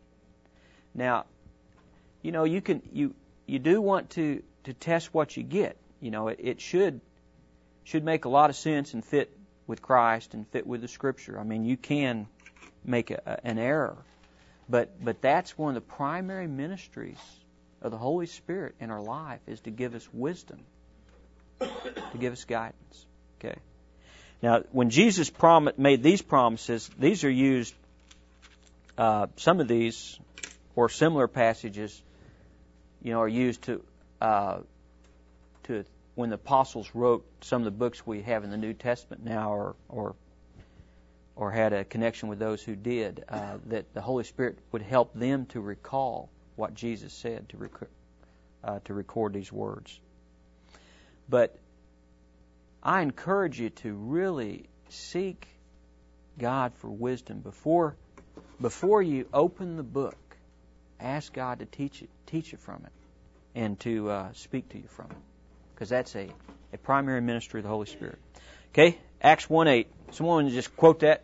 Now, you know, you can you you do want to, to test what you get. You know, it, it should should make a lot of sense and fit with Christ and fit with the Scripture. I mean, you can make a, a, an error, but but that's one of the primary ministries of the Holy Spirit in our life, is to give us wisdom, to give us guidance. Okay. Now, when Jesus prom- made these promises, these are used. Uh, some of these or similar passages, you know, are used to uh, to when the apostles wrote some of the books we have in the New Testament now, or or, or had a connection with those who did. Uh, that the Holy Spirit would help them to recall what Jesus said, to rec- uh, to record these words. But I encourage you to really seek God for wisdom before. Before you open the book. Ask God to teach it, teach you from it, and to uh, speak to you from it, because that's a, a primary ministry of the Holy Spirit. Okay, Acts one eight. Someone just quote that.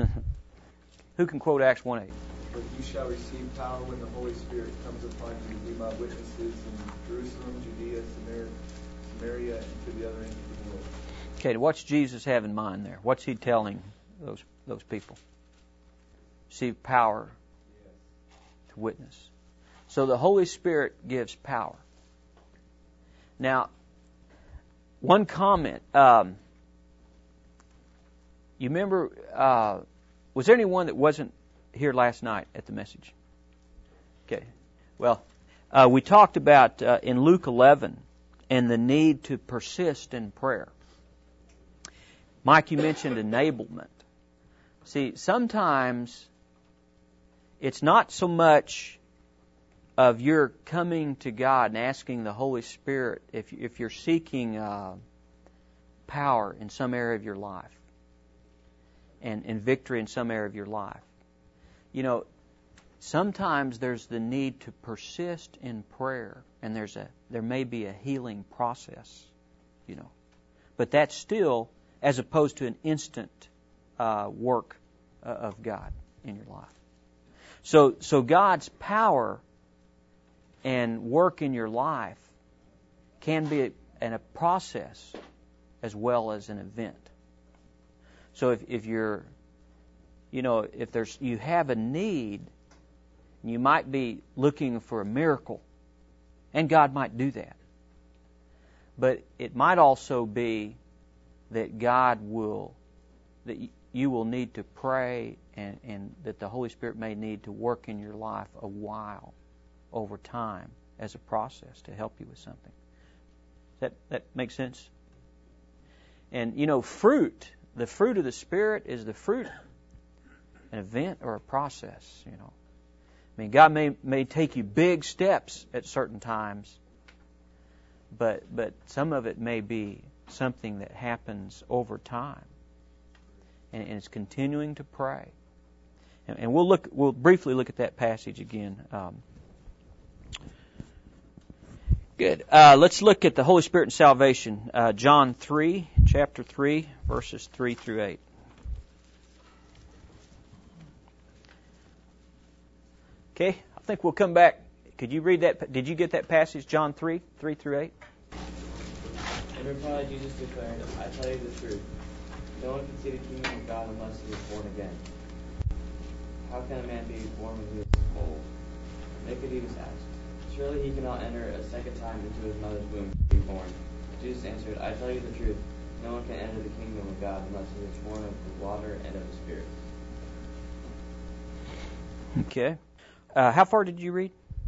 Who can quote Acts one eight? But you shall receive power when the Holy Spirit comes upon you to be my witnesses in Jerusalem, Judea, Samaria, Samaria, and to the other end of the world. Okay, what's Jesus have in mind there? What's he telling those those people? Receive power to witness. So the Holy Spirit gives power. Now, one comment. Um, you remember, uh, was there anyone that wasn't here last night at the message? Okay. Well, uh, we talked about uh, in Luke eleven and the need to persist in prayer. Mike, you mentioned enablement. See, sometimes it's not so much of your coming to God and asking the Holy Spirit if if you're seeking uh, power in some area of your life and, and victory in some area of your life. You know, sometimes there's the need to persist in prayer, and there's a there may be a healing process, you know. But that's still as opposed to an instant uh, work uh, of God in your life. So, so God's power and work in your life can be a, and a process as well as an event. So if, if you're, you know, if there's, you have a need, you might be looking for a miracle, and God might do that. But it might also be that God will, that you will need to pray, and, and that the Holy Spirit may need to work in your life a while over time as a process to help you with something. Does that, that make sense? And, you know, fruit, the fruit of the Spirit is the fruit, an event or a process, you know. I mean, God may, may take you big steps at certain times, but but some of it may be something that happens over time. And, and it's continuing to pray. And, and we'll look. We'll briefly look at that passage again. Um, good. Uh, let's look at the Holy Spirit and salvation. Uh, John three, chapter three, verses three through eight. Okay, I think we'll come back. Could you read that? Did you get that passage, John three, three through eight? In reply, Jesus declared, I tell you the truth. No one can see the kingdom of God unless he is born again. How can a man be born when he is old? Nicodemus asked, surely he cannot enter a second time into his mother's womb to be born. Jesus answered, I tell you the truth, no one can enter the kingdom of God unless he is born of the water and of the Spirit. Okay. Uh, how far did you read?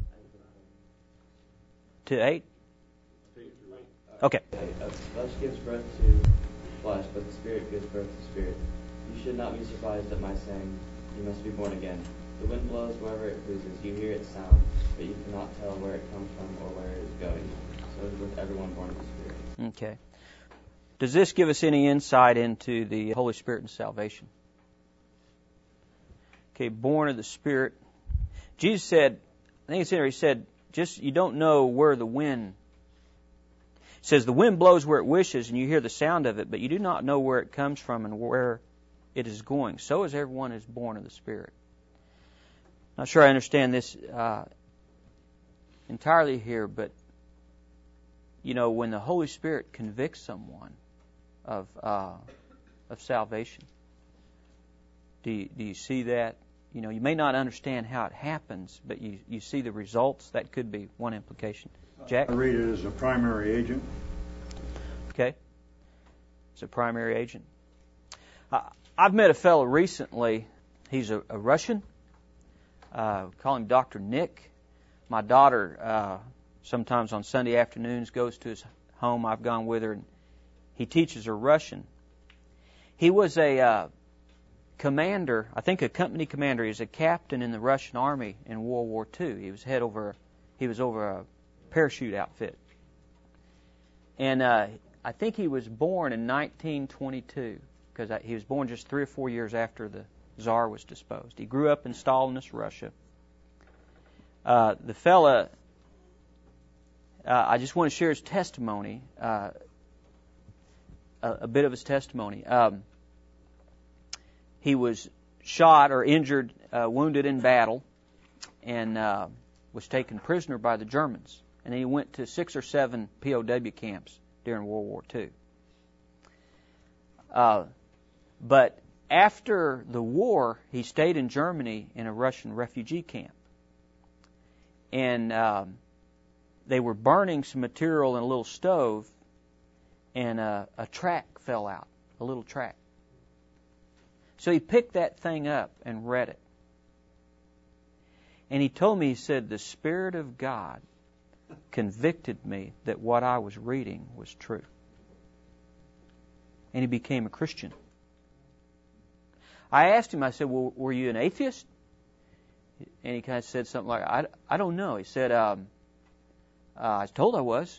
To eight? Okay. Flesh gives birth to flesh, but the Spirit gives birth to spirit. You should not be surprised at my saying, you must be born again. The wind blows wherever it pleases. You hear its sound, but you cannot tell where it comes from or where it is going. So it is with everyone born of the Spirit. Okay. Does this give us any insight into the Holy Spirit and salvation? Okay, born of the Spirit. Jesus said, I think it's in there, he said, just you don't know where the wind. It says the wind blows where it wishes and you hear the sound of it, but you do not know where it comes from and where it is going. So is everyone who is born of the Spirit. Not sure I understand this uh, entirely here, but you know, when the Holy Spirit convicts someone of uh, of salvation, do you, do you see that? You know, you may not understand how it happens, but you, you see the results. That could be one implication. Jack? I read it as a primary agent. Okay. It's a primary agent. Uh, I've met a fellow recently. He's a, a Russian. Uh, call him Doctor Nick. My daughter, uh, sometimes on Sunday afternoons, goes to his home. I've gone with her, and he teaches her Russian. He was a uh, commander, I think a company commander. He was a captain in the Russian army in World War Two. He was head over, he was over a parachute outfit. And uh, I think he was born in nineteen twenty-two, because he was born just three or four years after the Tsar was disposed. He grew up in Stalinist Russia. Uh, the fella, uh, I just want to share his testimony, uh, a, a bit of his testimony. Um, he was shot or injured, uh, wounded in battle, and uh, was taken prisoner by the Germans. And then he went to six or seven P O W camps during World War Two. Uh, but after the war, he stayed in Germany in a Russian refugee camp. And um, they were burning some material in a little stove, and a, a track fell out, a little track. So he picked that thing up and read it. And he told me, he said, the Spirit of God convicted me that what I was reading was true. And he became a Christian. I asked him, I said, well, were you an atheist? And he kind of said something like, I, I don't know. He said, um, uh, I was told I was.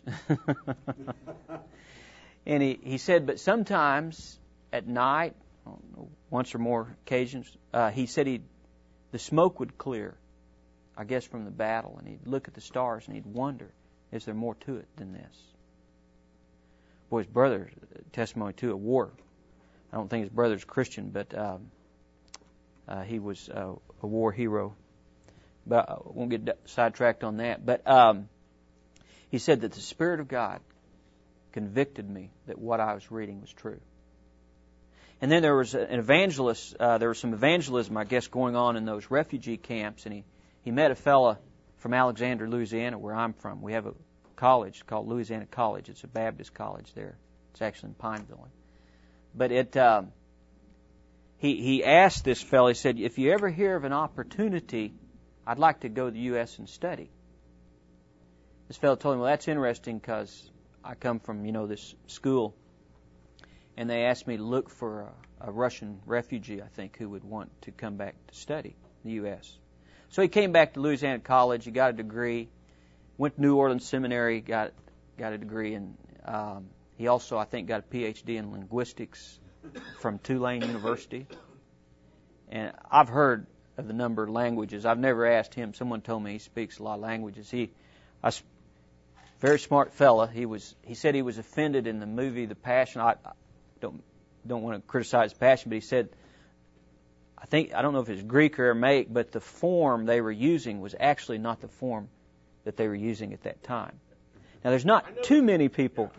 And he, he said, but sometimes at night, I don't know, once or more occasions, uh, he said he'd, the smoke would clear, I guess from the battle, and he'd look at the stars and he'd wonder, is there more to it than this? Boy, his brother, testimony to a war. I don't think his brother's Christian, but um, uh, he was uh, a war hero. But I won't get sidetracked on that. But um, he said that the Spirit of God convicted me that what I was reading was true. And then there was an evangelist, uh, there was some evangelism, I guess, going on in those refugee camps, and he, he met a fella from Alexandria, Louisiana, where I'm from. We have a college called Louisiana College. It's a Baptist college there. It's actually in Pineville. But it, um, he he asked this fellow, he said, if you ever hear of an opportunity, I'd like to go to the U S and study. This fellow told him, well, that's interesting because I come from, you know, this school, and they asked me to look for a, a Russian refugee, I think, who would want to come back to study in the U S So he came back to Louisiana College, he got a degree, went to New Orleans Seminary, got got a degree, and um, he also, I think, got a P H D in linguistics from Tulane University. And I've heard of the number of languages. I've never asked him. Someone told me he speaks a lot of languages. He, a very smart fella. He was. He said he was offended in the movie The Passion. I, I don't don't want to criticize Passion, but he said, I think I don't know if it's Greek or Aramaic, but the form they were using was actually not the form that they were using at that time. Now, there's not too many people.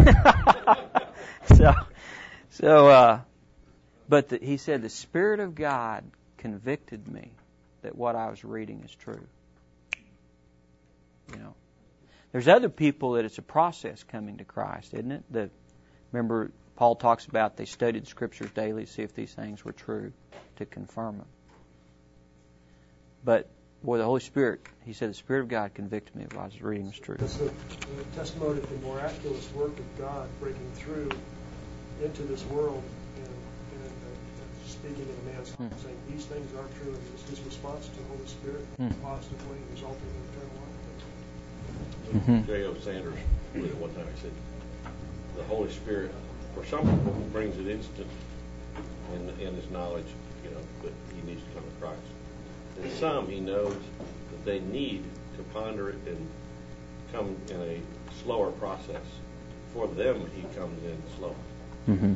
so, so, uh, but the, he said the Spirit of God convicted me that what I was reading is true. You know, There's other people that it's a process coming to Christ, isn't it? The, remember, Paul talks about they studied the Scriptures daily to see if these things were true, to confirm them. But, boy, the Holy Spirit, he said, the Spirit of God convicted me of what I was reading was true. It's a, a testimony of the miraculous work of God breaking through into this world and, and, uh, speaking in a man's heart, Hmm. saying these things are true, and his, his response to the Holy Spirit Hmm. positively resulting in eternal life. Mm-hmm. J O Sanders, at one time, he said, the Holy Spirit, for some people, brings it instant in, in his knowledge, you know, that he needs to come to Christ. And some, he knows that they need to ponder it and come in a slower process. For them, he comes in slow. Mm-hmm.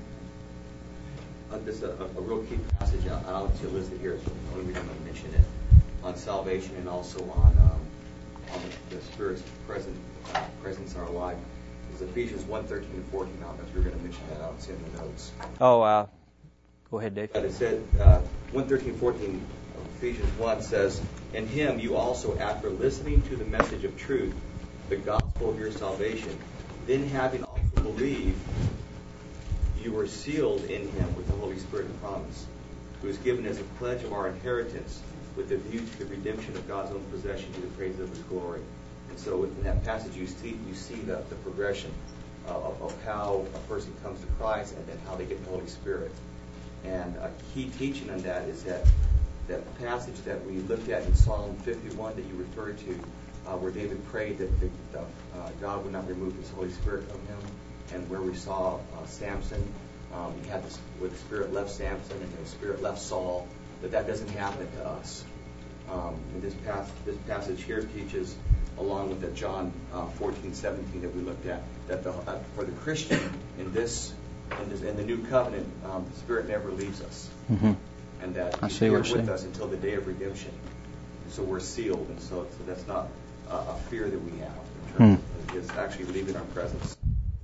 Uh, this is a, a real key passage. I I don't see it listed here, so the only reason I mention it on salvation and also on um, on the, the Spirit's present uh, presence in our life is Ephesians one thirteen and fourteen. I don't know if you're going to mention that. I don't see it in the notes. Oh, uh, go ahead, Dave. But it said uh, one thirteen fourteen of Ephesians one says, "In Him you also, after listening to the message of truth, the gospel of your salvation, then having also believed, you were sealed in Him with the Holy Spirit of promise, who is given as a pledge of our inheritance, with a view to the redemption of God's own possession to the praise of His glory." And so in that passage you see you see the, the progression uh, of, of how a person comes to Christ and then how they get the Holy Spirit. And a key teaching on that is that that passage that we looked at in Psalm fifty-one that you referred to, uh, where David prayed that the, the, uh, God would not remove His Holy Spirit from him, and where we saw uh, Samson, um, he had this, where the Spirit left Samson and the Spirit left Saul, that that doesn't happen to us. Um, and this, pas- this passage here teaches, along with the John uh, fourteen seventeen that we looked at, that the, uh, for the Christian in this, in this in the new covenant, um, the Spirit never leaves us, Mm-hmm. and that I He's see here what with you're saying. us until the day of redemption. And so we're sealed, and so, so that's not uh, a fear that we have. In terms Hmm. of it's actually leaving our presence.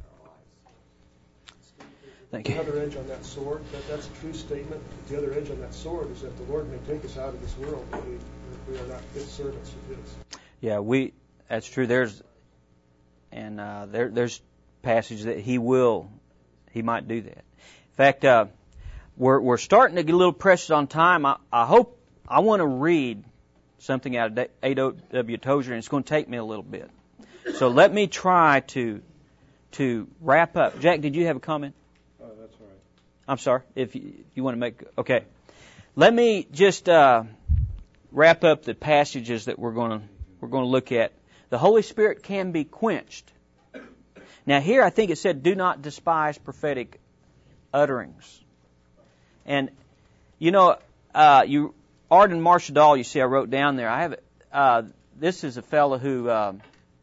Thank you. The other edge on that sword, that, that's a true statement. The other edge on that sword is that the Lord may take us out of this world, but we, we are not fit servants of His. Yeah, we. That's true. There's, and uh, there, there's passages that He will, He might do that. In fact, uh, we're we're starting to get a little precious on time. I, I hope I want to read something out of A W Tozer, and it's going to take me a little bit. So let me try to to wrap up. Jack, did you have a comment? Oh, that's all right. I'm sorry. If you, if you want to make okay, let me just uh, wrap up the passages that we're going to we're going to look at. The Holy Spirit can be quenched. Now here I think it said, "Do not despise prophetic utterings." And you know, uh, you Arden Marshall, you see, I wrote down there. I have uh, this is a fellow who. Uh,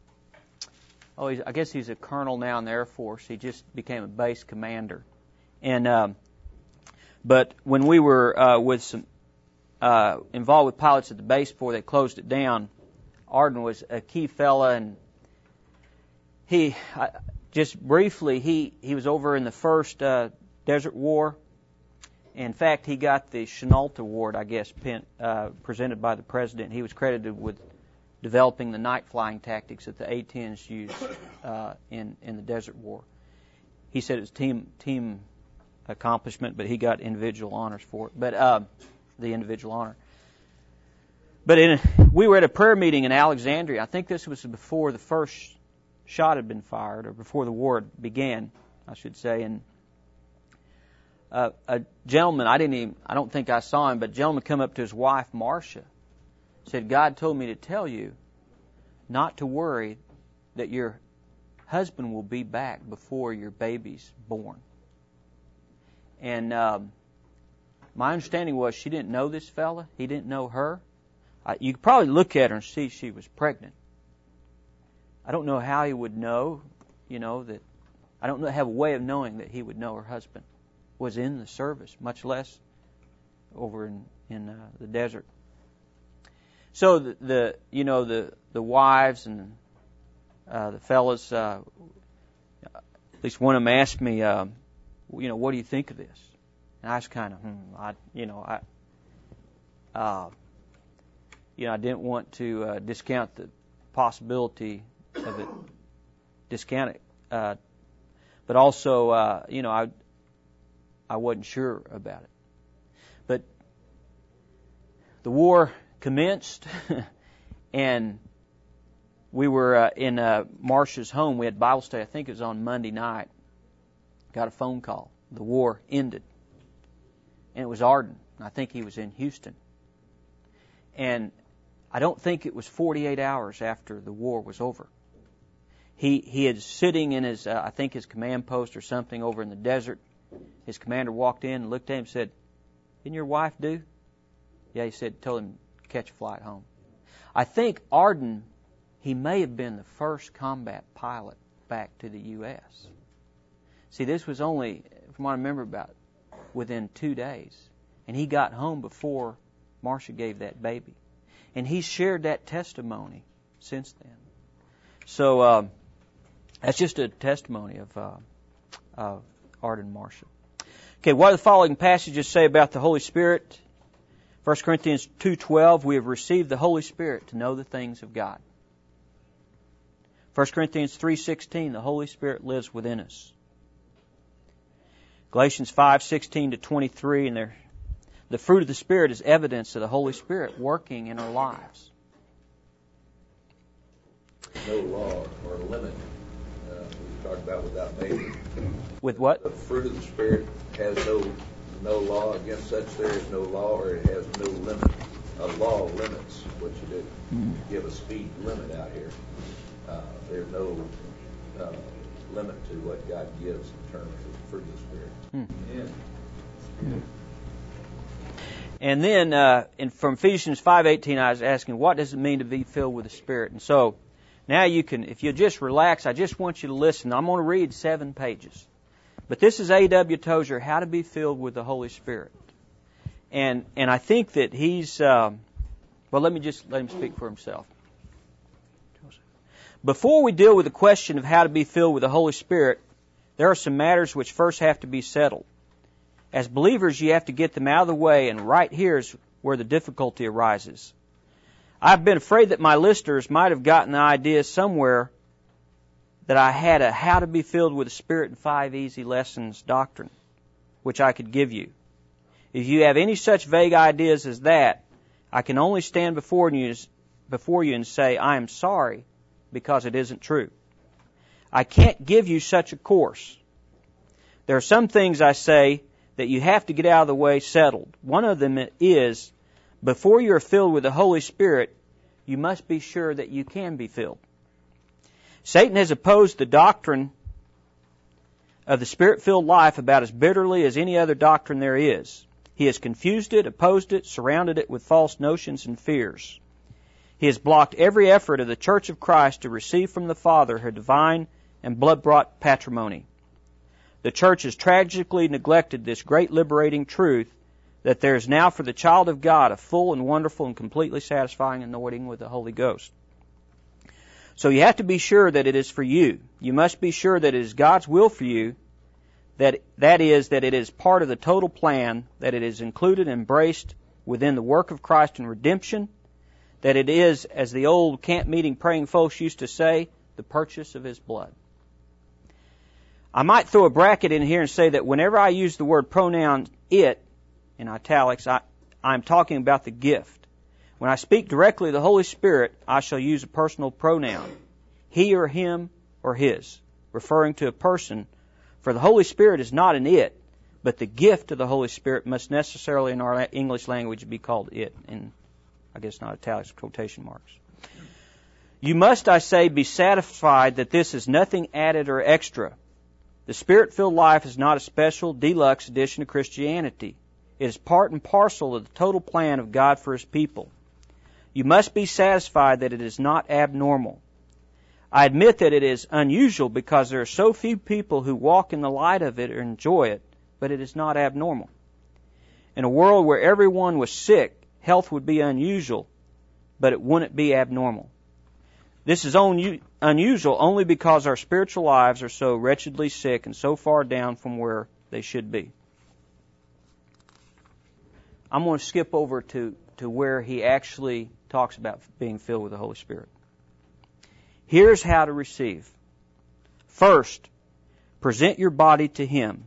Oh, he's, I guess he's a colonel now in the Air Force. He just became a base commander. And um, but when we were uh, with some uh, involved with pilots at the base before they closed it down, Arden was a key fella, and he I, just briefly he he was over in the first uh, Desert War. In fact, he got the Chenault Award, I guess, pen, uh, presented by the president. He was credited with developing the night flying tactics that the A tens used uh, in in the Desert War. He said it was team team accomplishment, but he got individual honors for it. But uh, the individual honor. But in, we were at a prayer meeting in Alexandria. I think this was before the first shot had been fired, or before the war began, I should say. And uh, a gentleman, I didn't even, I don't think I saw him, but a gentleman come up to his wife, Marcia, said, "God told me to tell you not to worry, that your husband will be back before your baby's born." And um, my understanding was she didn't know this fella. He didn't know her. Uh, you could probably look at her and see she was pregnant. I don't know how he would know, you know, that I don't have a way of knowing that he would know her husband was in the service, much less over in, in uh, the desert. So the, the you know the the wives and uh, the fellas, uh, at least one of them asked me, uh, you know, what do you think of this? And I was kind of, hmm, I you know I, uh, you know I didn't want to uh, discount the possibility of it discounted. Uh, but also, uh, you know, I I wasn't sure about it. But the war commenced, and we were uh, in uh, Marcia's home. We had Bible study. I think it was on Monday night. Got a phone call. The war ended. And it was Arden. I think he was in Houston. And I don't think it was forty-eight hours after the war was over. He he had sitting in his, uh, I think his command post or something over in the desert. His commander walked in and looked at him and said, "Didn't your wife do?" Yeah, he said, told him to catch a flight home. I think Arden, he may have been the first combat pilot back to the U S See, this was only, from what I remember about, within two days. And he got home before Marcia gave that baby. And he's shared that testimony since then. So um, that's just a testimony of uh, uh, Arden and Marcia. Okay, what do the following passages say about the Holy Spirit? First Corinthians two twelve, we have received the Holy Spirit to know the things of God. First Corinthians three sixteen, the Holy Spirit lives within us. Galatians five sixteen to twenty-three, and there, the fruit of the Spirit is evidence of the Holy Spirit working in our lives. No law or limit. Uh, we talked about without measure. With what? The fruit of the Spirit has no no law against such. There is no law, or it has no limit. A law limits what you do. Mm-hmm. You give a speed limit out here. Uh, there's no uh, limit to what God gives in terms of the fruit of the Spirit. Hmm. Yeah. Hmm. And then uh, in, from Ephesians five eighteen, I was asking, what does it mean to be filled with the Spirit? And so now you can, if you just relax, I just want you to listen. I'm going to read seven pages. But this is A W Tozer, How to Be Filled with the Holy Spirit. And and I think that he's, um, well, let me just let him speak for himself. Before we deal with the question of how to be filled with the Holy Spirit, there are some matters which first have to be settled. As believers, you have to get them out of the way, and right here is where the difficulty arises. I've been afraid that my listeners might have gotten the idea somewhere that I had a how to be filled with the Spirit in five easy lessons doctrine, which I could give you. If you have any such vague ideas as that, I can only stand before you, before you and say, I am sorry, because it isn't true. I can't give you such a course. There are some things I say that you have to get out of the way settled. One of them is, before you are filled with the Holy Spirit, you must be sure that you can be filled. Satan has opposed the doctrine of the Spirit-filled life about as bitterly as any other doctrine there is. He has confused it, opposed it, surrounded it with false notions and fears. He has blocked every effort of the Church of Christ to receive from the Father her divine and blood-bought patrimony. The Church has tragically neglected this great liberating truth that there is now for the child of God a full and wonderful and completely satisfying anointing with the Holy Ghost. So you have to be sure that it is for you. You must be sure that it is God's will for you, that that is, that it is part of the total plan, that it is included and embraced within the work of Christ in redemption, that it is, as the old camp meeting praying folks used to say, the purchase of His blood. I might throw a bracket in here and say that whenever I use the word pronoun it, in italics, I, I'm talking about the gift. When I speak directly to the Holy Spirit, I shall use a personal pronoun, he or him or his, referring to a person. For the Holy Spirit is not an it, but the gift of the Holy Spirit must necessarily in our English language be called it, in, I guess not italics, quotation marks. You must, I say, be satisfied that this is nothing added or extra. The Spirit-filled life is not a special, deluxe edition of Christianity. It is part and parcel of the total plan of God for His people. You must be satisfied that it is not abnormal. I admit that it is unusual because there are so few people who walk in the light of it or enjoy it, but it is not abnormal. In a world where everyone was sick, health would be unusual, but it wouldn't be abnormal. This is un- unusual only because our spiritual lives are so wretchedly sick and so far down from where they should be. I'm going to skip over to, to where he actually talks about being filled with the Holy Spirit. Here's how to receive. First, present your body to Him.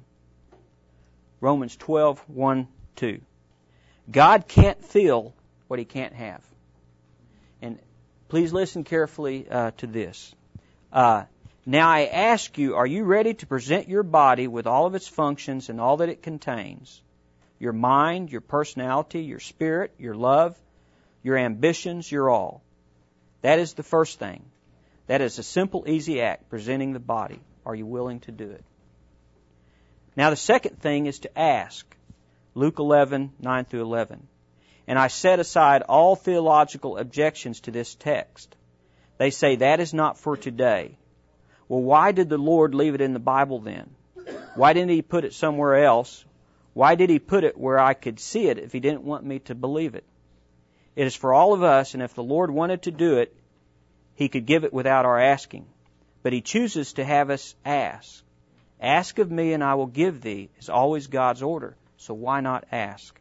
Romans twelve, one, two. God can't feel what He can't have. And please listen carefully uh, to this. Uh, now I ask you, are you ready to present your body with all of its functions and all that it contains? Your mind, your personality, your spirit, your love, your ambitions, your all. That is the first thing. That is a simple, easy act, presenting the body. Are you willing to do it? Now the second thing is to ask. Luke eleven, nine through eleven. And I set aside all theological objections to this text. They say that is not for today. Well, why did the Lord leave it in the Bible then? Why didn't He put it somewhere else? Why did He put it where I could see it if He didn't want me to believe it? It is for all of us, and if the Lord wanted to do it, He could give it without our asking. But He chooses to have us ask. Ask of me and I will give thee is always God's order. So why not ask?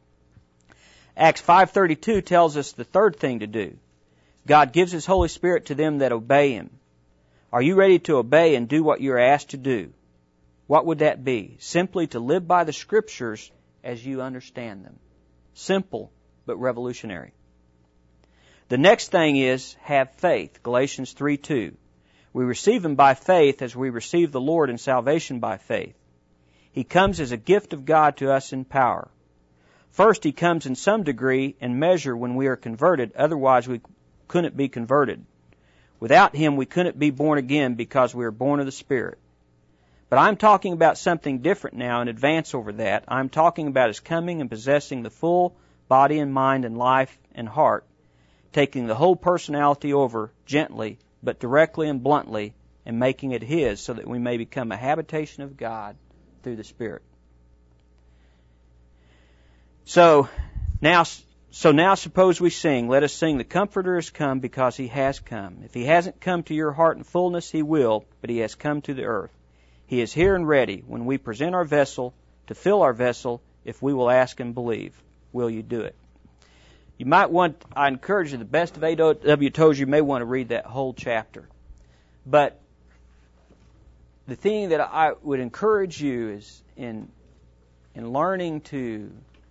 Acts five thirty-two tells us the third thing to do. God gives His Holy Spirit to them that obey Him. Are you ready to obey and do what you are asked to do? What would that be? Simply to live by the Scriptures as you understand them. Simple, but revolutionary. The next thing is have faith. Galatians three two. We receive Him by faith as we receive the Lord in salvation by faith. He comes as a gift of God to us in power. First, He comes in some degree and measure when we are converted. Otherwise, we couldn't be converted. Without Him, we couldn't be born again because we are born of the Spirit. But I'm talking about something different now in advance over that. I'm talking about His coming and possessing the full body and mind and life and heart, taking the whole personality over gently, but directly and bluntly, and making it His so that we may become a habitation of God through the Spirit. So now, so now suppose we sing. Let us sing, the Comforter has come because He has come. If He hasn't come to your heart in fullness, He will, but He has come to the earth. He is here and ready when we present our vessel to fill our vessel if we will ask and believe. Will you do it? You might want, I encourage you, the best of A W Tozer, you may want to read that whole chapter. But the thing that I would encourage you is in, in learning to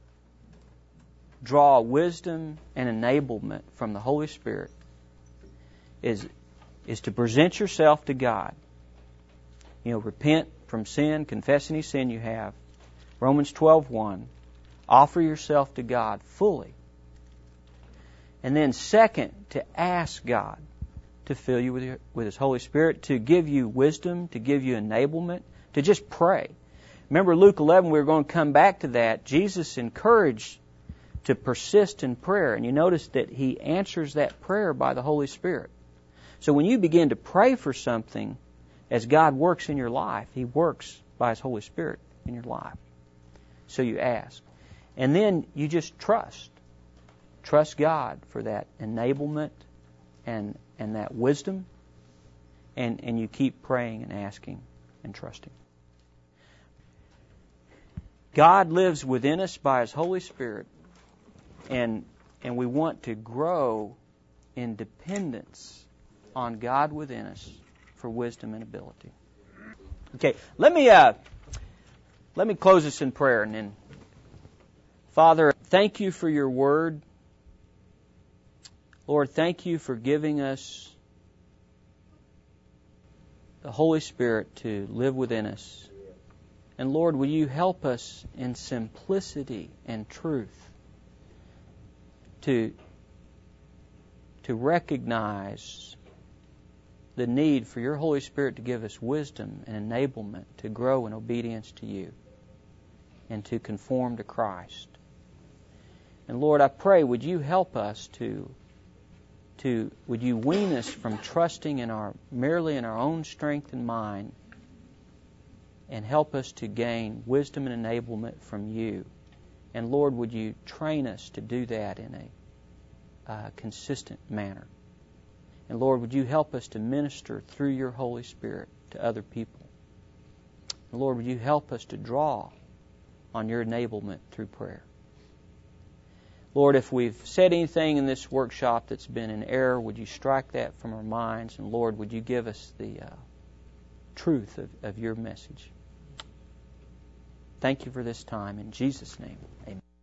draw wisdom and enablement from the Holy Spirit is, is to present yourself to God. You know, repent from sin, confess any sin you have. Romans twelve one. Offer yourself to God fully. And then second, to ask God to fill you with, your, with His Holy Spirit, to give you wisdom, to give you enablement, to just pray. Remember Luke eleven, we were going to come back to that. Jesus encouraged to persist in prayer. And you notice that He answers that prayer by the Holy Spirit. So when you begin to pray for something, as God works in your life, He works by His Holy Spirit in your life. So you ask. And then you just trust. Trust God for that enablement and and that wisdom. And, and you keep praying and asking and trusting. God lives within us by His Holy Spirit. And and we want to grow in dependence on God within us for wisdom and ability. Okay, let me uh, let me close this in prayer, and then, Father, thank You for Your Word. Lord, thank You for giving us the Holy Spirit to live within us. And Lord, will You help us in simplicity and truth to to recognize the need for Your Holy Spirit to give us wisdom and enablement to grow in obedience to You and to conform to Christ. And Lord, I pray, would You help us to, to would You wean us from trusting in our merely in our own strength and mind, and help us to gain wisdom and enablement from You. And Lord, would You train us to do that in a uh, consistent manner. And Lord, would You help us to minister through Your Holy Spirit to other people. And Lord, would You help us to draw on Your enablement through prayer. Lord, if we've said anything in this workshop that's been in error, would you strike that from our minds? And Lord, would you give us the uh, truth of, of your message? Thank you for this time. In Jesus' name, amen.